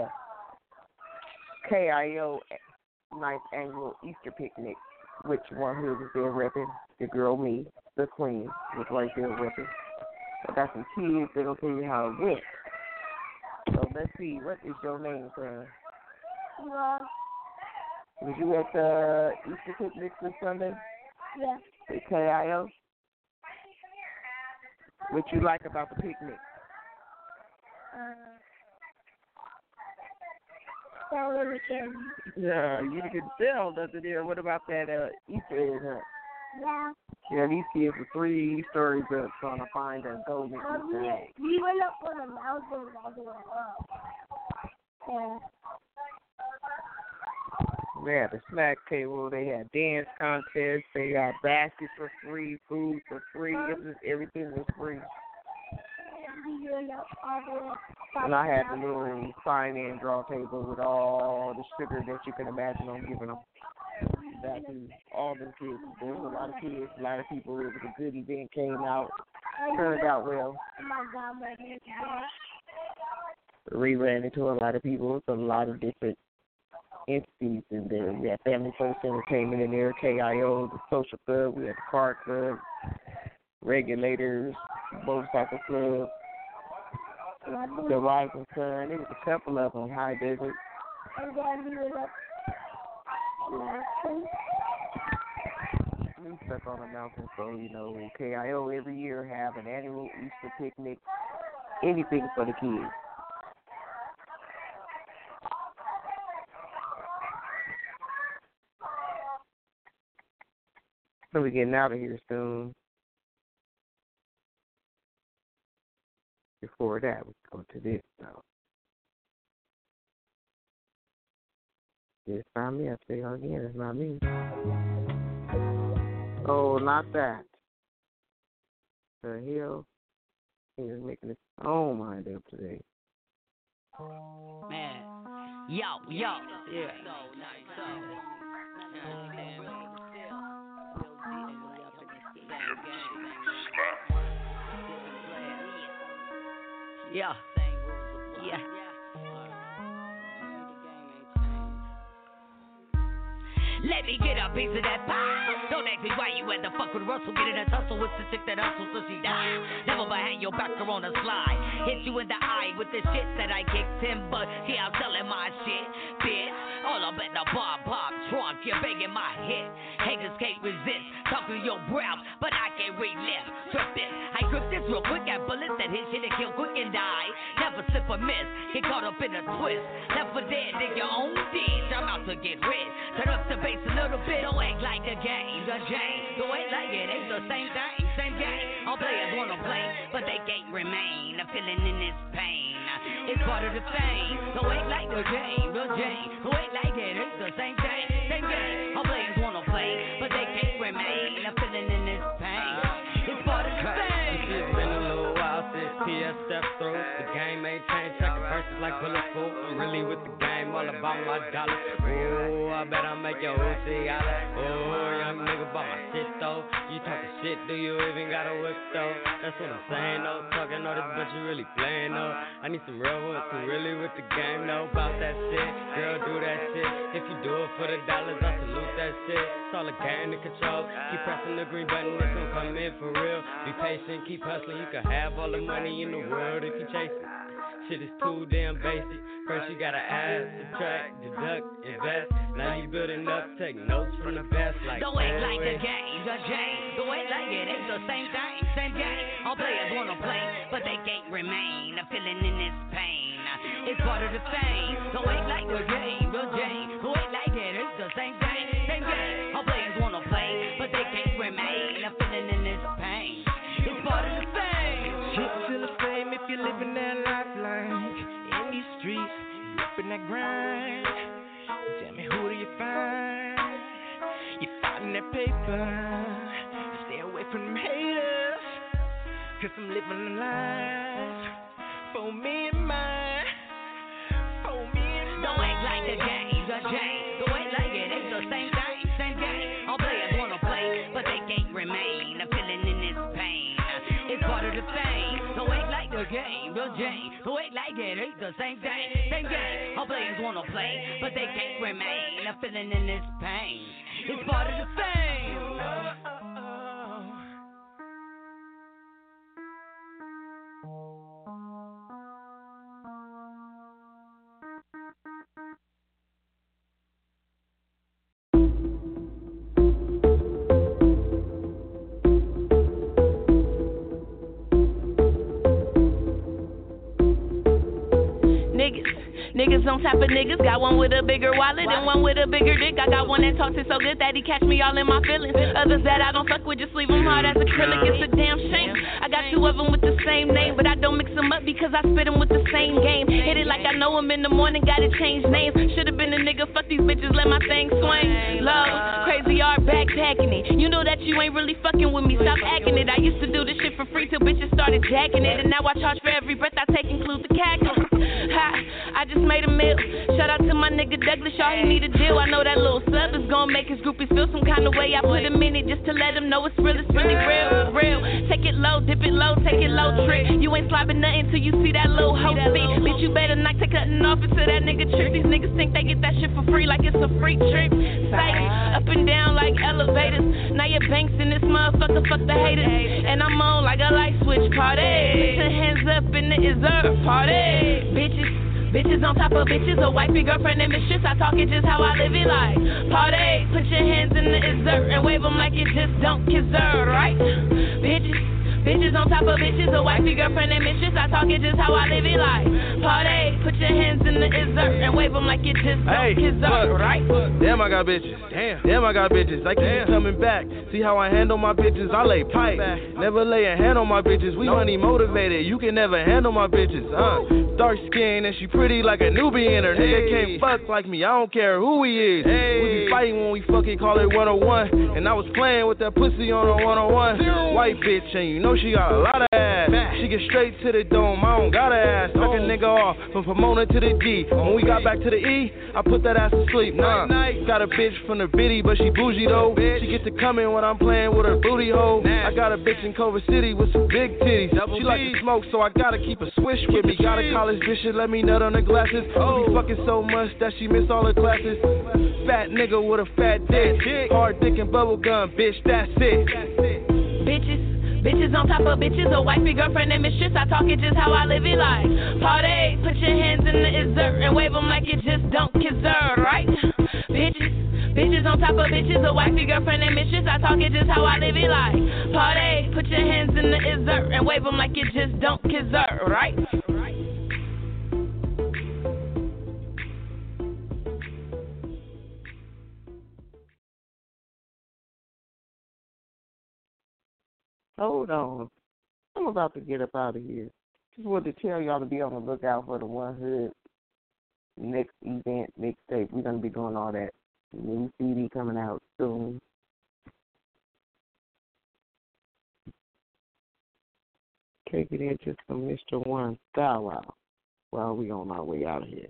Speaker 4: K I O ninth Annual Easter Picnic, which One Hood was there repping. The girl, me, the Queen, was right there repping. I got some kids that'll tell you how it went. So let's see. What is your name, son?
Speaker 19: Yeah.
Speaker 4: Was you at the Easter Picnic this Sunday?
Speaker 19: Yeah.
Speaker 4: The K I O? What you like about the picnic?
Speaker 19: Uh, sound really good.
Speaker 4: Yeah, you can tell, doesn't it? What about that uh, Easter egg hunt?
Speaker 19: Yeah.
Speaker 4: Yeah, these kids are three stories up trying to find a golden
Speaker 19: Um,
Speaker 4: Easter
Speaker 19: we,
Speaker 4: egg.
Speaker 19: we went up on a mountain and we went up. Yeah.
Speaker 4: They had a snack table. They had dance contests. They got baskets for free, food for free. It was, everything was free.
Speaker 19: We went up all the way.
Speaker 4: And I had the little sign-in draw table with all the sugar that you can imagine I'm giving them. That to all the kids. There was a lot of kids, a lot of people. It was a good event. Came out. turned out well. We ran into a lot of people. It's a lot of different entities in there. We had Family First Entertainment in there, K I O, the Social Club, we had the Car Club, Regulators, Motorcycle Club, the Rising Sun. There was a couple of them, High Desert. We stuck on the mountain, so, you know, K I O every year have an annual Easter picnic, anything for the kids. So we're getting out of here soon. Before that, we go to this, though. It's not me. I say it again. It's not me. Oh, not that. The hell? He is making his own mind up today.
Speaker 23: Man. Yo, yo. Yeah. Yeah. Yeah. Let me get a piece of that pie. Don't ask me why you had to fuck with Russell. Get in a tussle with the chick that hustles till she died. Never behind your back or on a slide. Hit you in the eye with the shit that I kicked him. But see, I'm telling my shit, bitch. All up at the bar, pop trunk. You're begging my hit. Haters can't resist. Talking your breath, but I can't relive. Trip this. I grip this real quick. Got bullets that hit shit and kill quick and die. Never slip or miss. Get caught up in a twist. Left for dead in your own ditch. I'm out to get rich. Turn up the bass a little bit. Don't act like the game, the game. Don't act like it ain't the same thing, same game. All players wanna play, but they can't remain. I'm feeling in this pain. It's part of the thing. Don't act like the game, the game. Don't act like it ain't the same thing, same game. All players wanna play, but they can't remain. I'm feeling in this pain. It's part of the thing.
Speaker 5: It's been a little while since P S stepped through. The game ain't changed. Checking verses like bulletproof. I'm really with the game, all about my dollars. Oh, I bet I make your O C out. Oh, young nigga bought my shit though. You talking shit, do you even got a whip though? That's what I'm saying though. Talking all this, but you really playing though. I need some real ones who really with the game know about that shit. Girl, do that shit. If you do it for the dollars, I salute that shit. It's all a game to control. Keep pressing the green button, it's gonna come in for real. Be patient, keep hustling. You can have all the money in the world if you chase it. Shit is too damn basic. First you gotta add, subtract, deduct, invest. Now you building up, take notes from the best. Like
Speaker 23: don't act like the game, the game. Don't act like it ain't the same thing, same game. All players wanna play, but they can't remain. I'm feeling in this pain. It's part of the thing. Don't act like the game, the game. Don't act like it ain't the same thing, same game. All players wanna play, but they can't remain. I'm feeling in this pain. It's part of the thing.
Speaker 10: Shit feel the same if you're living that life like in these streets, you up in that grind. Tell me who do you find? You fighting that paper. Stay away from them haters, cause I'm living a life for me and mine. For me and mine.
Speaker 23: Don't act like the game, the game. Don't act like it ain't the same thing, same game. All players wanna play, but they can't remain. I'm feeling in this pain. It's part of the thing. Don't act like the game, the game. Don't act like it ain't the same thing, same game. All players wanna play, but they can't remain. I'm feeling in this pain. It's part of the thing.
Speaker 12: Niggas on top of niggas, got one with a bigger wallet and one with a bigger dick. I got one that talks it so good that he catch me all in my feelings. Others that I don't fuck with, just leave them hard as acrylic. It's a damn shame. I got two of them with the same name, but I don't mix them up because I spit them with the same game. Hit it like I know them in the morning, gotta change names. Should've been a nigga, fuck these bitches, let my thing swing. Low, crazy art backpacking it. You know that you ain't really fucking with me, stop acting it. I used to do this shit for free till bitches started jacking it. And now I charge for every breath I take, include the cackle. Ha, I just made a meal. Shout out to my nigga Douglas, y'all, he need a deal. I know that little sub is gonna make his groupies feel some kind of way. I put him in it just to let him know it's real, it's really real, real. Take it low, dip it low, take it low, trick. You ain't slobbing nothing till you see that little hoe speak. Bitch, you better not take cutting off until that nigga trip. These niggas think they get that shit for free like it's a free trip. Psych, up and down like elevators. Now your bank's in this motherfucker, fuck the haters. And I'm on like a light switch party. Put your hands up in the Iser party. Bitches, bitches on top of bitches. A wifey, girlfriend, and mistress. I talk it just how I live it like party. Put your hands in the Iser and wave them like it just don't deserve, right? Bitches. Bitches on top of bitches, a wifey, girlfriend, and mistress. I talk it just how I live it like party. Put your hands in the Iser and wave them like it just don't deserve, right?
Speaker 3: Damn, I got bitches. Damn, damn, I got bitches. I keep coming back. See how I handle my bitches? I lay pipe. Never lay a hand on my bitches. We money motivated. You can never handle my bitches. Uh, dark skin and she pretty like a Nubian. Her nigga can't fuck like me. I don't care who he is. We be fighting when we fucking call it one oh one. And I was playing with that pussy on a one oh one. White bitch, and you know she got a lot of ass. She get straight to the dome, I don't gotta ask. Suck a nigga off from Pomona to the D. When we got back to the E, I put that ass to sleep. Nah, got a bitch from the bitty, but she bougie though. She get to coming when I'm playing with her booty hole. I got a bitch in Culver City with some big titties. She like to smoke, so I gotta keep a swish with me. Got a college bitch that let me nut on her glasses. We be fucking so much that she miss all her classes. Fat nigga with a fat dick. Hard dick and bubble gum, bitch, that's it.
Speaker 12: Bitches. Bitches on top of bitches, a wifey, girlfriend, and mistress. I talk it just how I live it like party. Put your hands in the Iser and wave them like it just don't deserve, right? Bitches, bitches on top of bitches, a wifey, girlfriend, and mistress. I talk it just how I live it like party. Put your hands in the Iser and wave them like it just don't deserve, right?
Speaker 4: Hold on. I'm about to get up out of here. Just wanted to tell y'all to be on the lookout for the One Hood next event, mixtape. We're going to be doing all that. New C D coming out soon. Taking it just from Mister One Style Wow while we on our way out of here.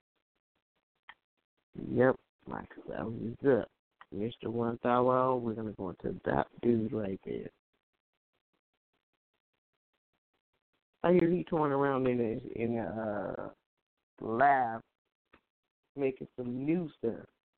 Speaker 4: Yep, my cloud is up. Mister One Style Wow, we're going to go into that dude right there. I hear he touring around in a, in a uh, lab making some new stuff.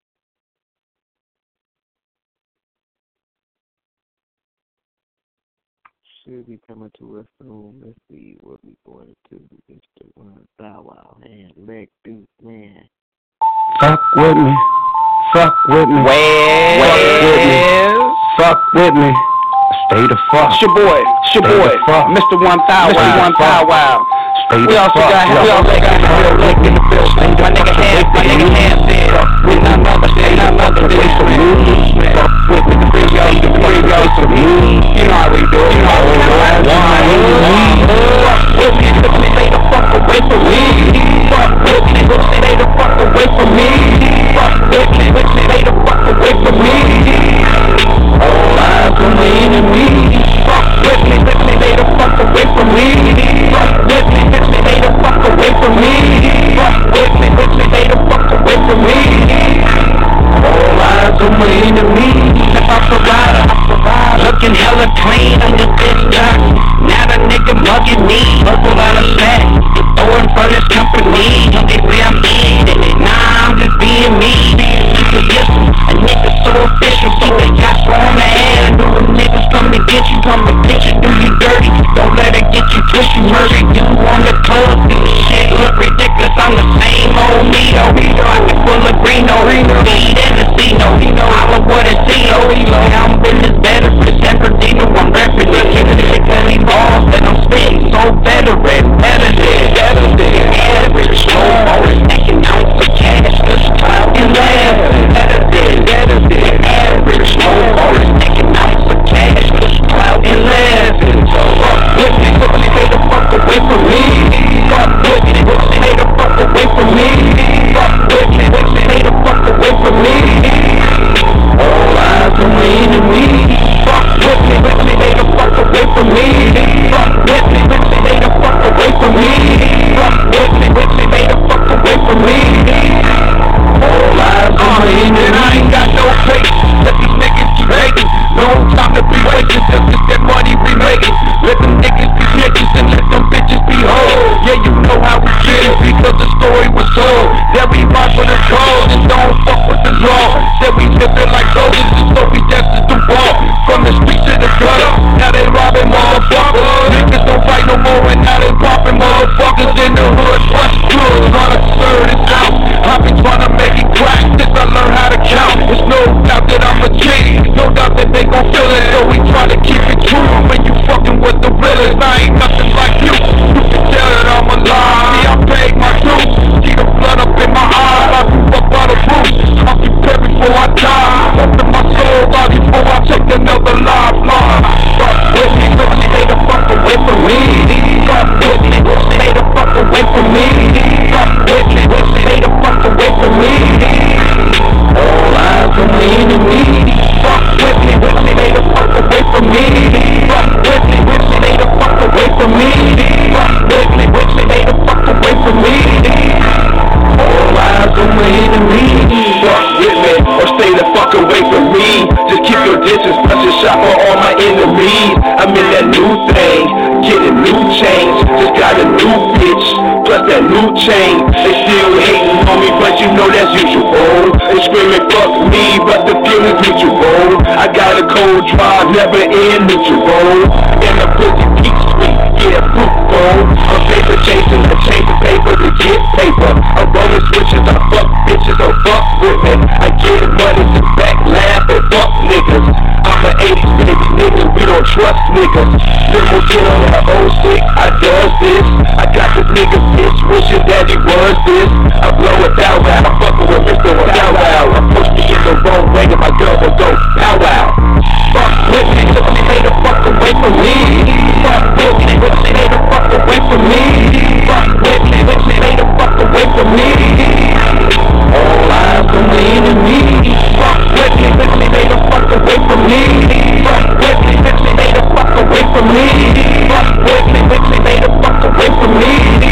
Speaker 4: Should be coming to us soon. Let's see what we going to do. Mister One Bow Wow and Leg Duke, man.
Speaker 15: Fuck with me. Fuck with me. Well, fuck with me. Fuck with me. Stay the fuck. It's your boy. It's your boy. Mister One Bow Wow. Mister One Bow Wow. We also got we also got real lick in the building. My nigga hands, my nigga hands in. We not another, we not another day for me. With the free yo, the free yo for me. You know how we do. You know how we do. Fuck with me, bitch, stay the fuck away from me. Fuck with me, bitch, stay the fuck away from me. Fuck with me, bitch, stay the fuck away from me. All eyes on the enemy. Fuck with me, bitch, stay the fuck away from me. Fuck with me, bitch, stay the fuck away from me. Fuck with me, bitch, stay the fuck away from me. All eyes on my enemy. If I survive, I survive. Looking hella clean on this bitch done. Now the nigga mugging me. Purple out of fat. Throwing for this company. They say I'm in it. Nah, I'm just being me. You listen, a nigga so official. So they got on the air. Know the niggas come to get you. Come to get you, do you dirty. Don't let it get you twist you murder. You on the club. Shit look ridiculous. I'm the same old me though. Pocket full of Greeno. Weed and the Cino. I love what it's Cino. I'm business better. Present Perdino. I'm representing the shit that he balls. And I'm spitting so veteran. Better than, better than average. No more taking out for cash. Just clout and laugh. Better than, better than average. No more taking out for cash. Just clout and laugh. So fuck with me. Stay the fuck away from me. Fuck with me. Stay the fuck away from me. Fuck with me. Stay the fuck away from me. All eyes on
Speaker 1: soldiers and so we destined to war. From the streets to the gutter, now they robbing motherfuckers. Niggas don't fight no more and now they popping motherfuckers in the hood. What's good? Trying to stir this out. I've been trying to make it crack since I learned how to count. It's no doubt that I'm a G, no doubt that they gon' feel it. So we try to keep it true when you fucking with the realest. I ain't nothing like you. You can tell that I'm alive. See, I paid my dues. See the blood up in my eyes. I grew up by the roots. I'm prepared before I die. Open my soul out before I take another lifeline. Fuck with me, bitch, stay the fuck away from me. Fuck with me, bitch, stay the fuck away from me. Fuck with me, bitch, stay the fuck away from me. All eyes on the enemy. Fuck with me, bitch, stay the fuck away from me. Fuck with me, bitch, stay the fuck away from me. Fuck with me, bitch, stay the fuck away from me. All eyes on the enemy. Fuck with me, or stay the fuck away from me. Just keep your distance, plus a shot for all my enemies. I'm in that new thing, getting new change. Just got a new bitch, plus that new chain. They still hating on me, but you know that's usual. They screaming fuck me, but the feeling's mutual. I got a cold drive, never in neutral. And the pussy keeps sweet, yeah, fruitful. I'm paper chasing, I change the paper to get paper. I'm rolling switches, I fuck bitches, don't fuck with me. I get money to back laugh and fuck niggas. I'm an eighties baby nigga, we don't trust niggas. Little kid on that old stick, I does this. I got this nigga bitch wishing that he was this. I blow it down wow, I'm fucking with Mister Down Wow. I'm supposed to get the wrong way and my girl will go pow wow. Fuck with me, so stay the fuck away from me. Fuck with me, so stay the fuck away from me. Fuck with me, so stay the fuck away from me. All eyes on the enemy. Fuck with me, so stay the fuck away from me. Fuck with me, so stay the fuck away from me. Fuck with me, so stay the fuck away from me.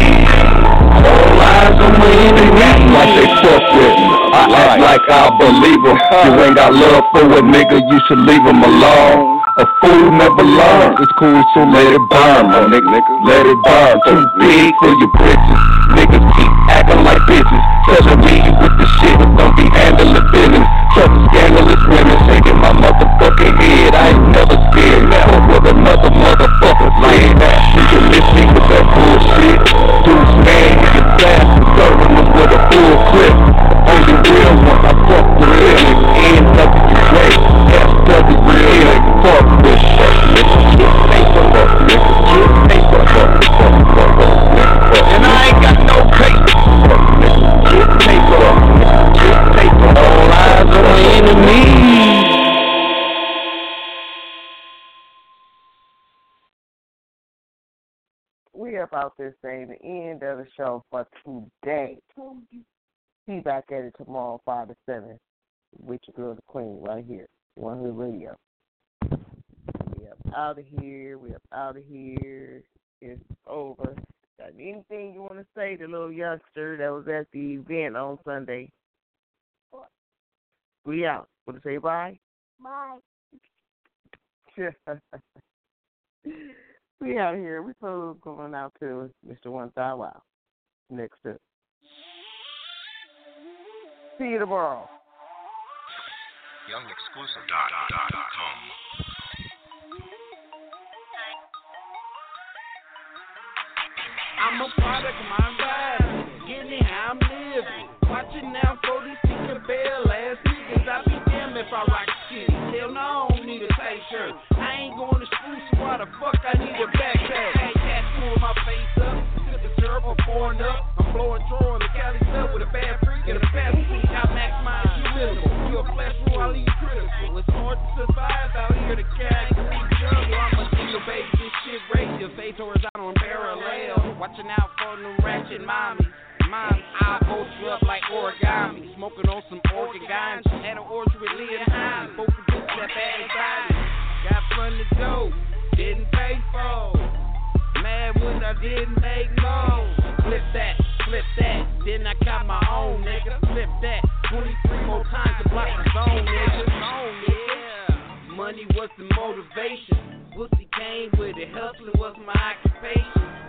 Speaker 1: All eyes on the enemy. Like they fuck with me, I act like I believe them. You ain't got love for a nigga, you should leave him alone. A fool never learns, it's cool, so let it burn, my nigga, let it burn. Too big for your britches, niggas keep acting like bitches. Telling me with the shit, don't be handling business. Trouble scandalous women shaking my motherfucking head. I ain't never scared, never with another motherfucker saying that. You can miss me with that bullshit. Dudes, man, you can blast and serving them with a full clip. Only real one, I fuck with real. N W A, S W A, fuck with fuck nigga. Get paper up, nigga. Get paper up, fuck, fuck up, nigga. And I ain't got no paper, fuck nigga. Get paper up, nigga. Get paper. All eyes on the enemy.
Speaker 4: We about to say the end of the show for today. Be back at it tomorrow, five to seven, with your girl, the Queen, right here, One Hood Radio. We up out of here. We up out of here. It's over. Got anything you want to say to the little youngster that was at the event on Sunday? We out. Want to say bye?
Speaker 19: Bye.
Speaker 4: We out here. We close going out to Mister One Thou Wow. Next up. See you tomorrow.
Speaker 6: young exclusive dot com.
Speaker 5: I'm a product of my environment, getting it how I'm living. Watching now for these Tinkerbell ass niggas. I be damn if I rock shit. Hell no, I don't need a tight shirt. I ain't going to school, so why the fuck I need a backpack? I ain't cat pulling my face up, sipping syrup or pouring up. I'm blowing draw on the Cali stuff with a bad freak and a fast freak. I maximize you minimal. You a flesh rule, I leave critical. It's hard to survive out here to carry the jungle. I'm a single baby, this shit radio. Face horizontal and parallel. Watching out for them ratchet mommies. Mom, I'll post you up like origami. Smoking on some organ ganja. Had an orgy with Leah and Hines. Both of them step at his body. Got from the dope, didn't pay for. Mad when I didn't make more. Flip that, flip that, then I got my own nigga. Flip that, twenty-three more times to block the zone, nigga. Zone, yeah. Money was the motivation. Pussy came with it, hustling was my occupation.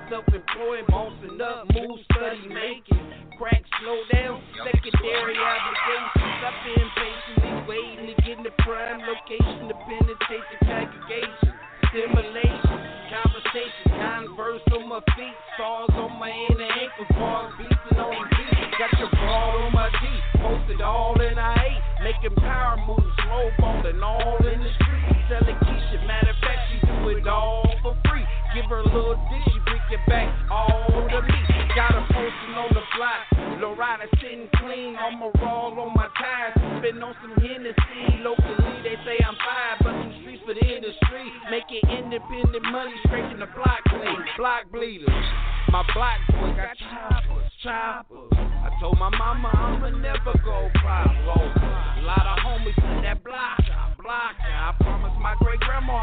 Speaker 5: self-employed, bossing up, move, study, making. Crack, slow down, secondary obligations. I've been patiently waiting to get in the prime location to penetrate the congregation. Stimulation, conversation, converse on my feet, stars on my inner ankles, bars beating on the beat. Got your broad on my Jeep, posted all in I eight, making power moves, slow balling all in the street. Selling Keisha, matter of fact, she do it all for free. Give her a little dish, she bring it back all to me. Got her posting on the block, Loretta sitting clean, on my roll, on my tires. Been on some Hennessy, locally they say I'm fine, but some streets for the industry. Making independent money, scraping the block clean. Block bleeders, my block boys got choppers, choppers. I told my mama I'ma never go follow. A lot of homies in that block, block. I promised my great grandma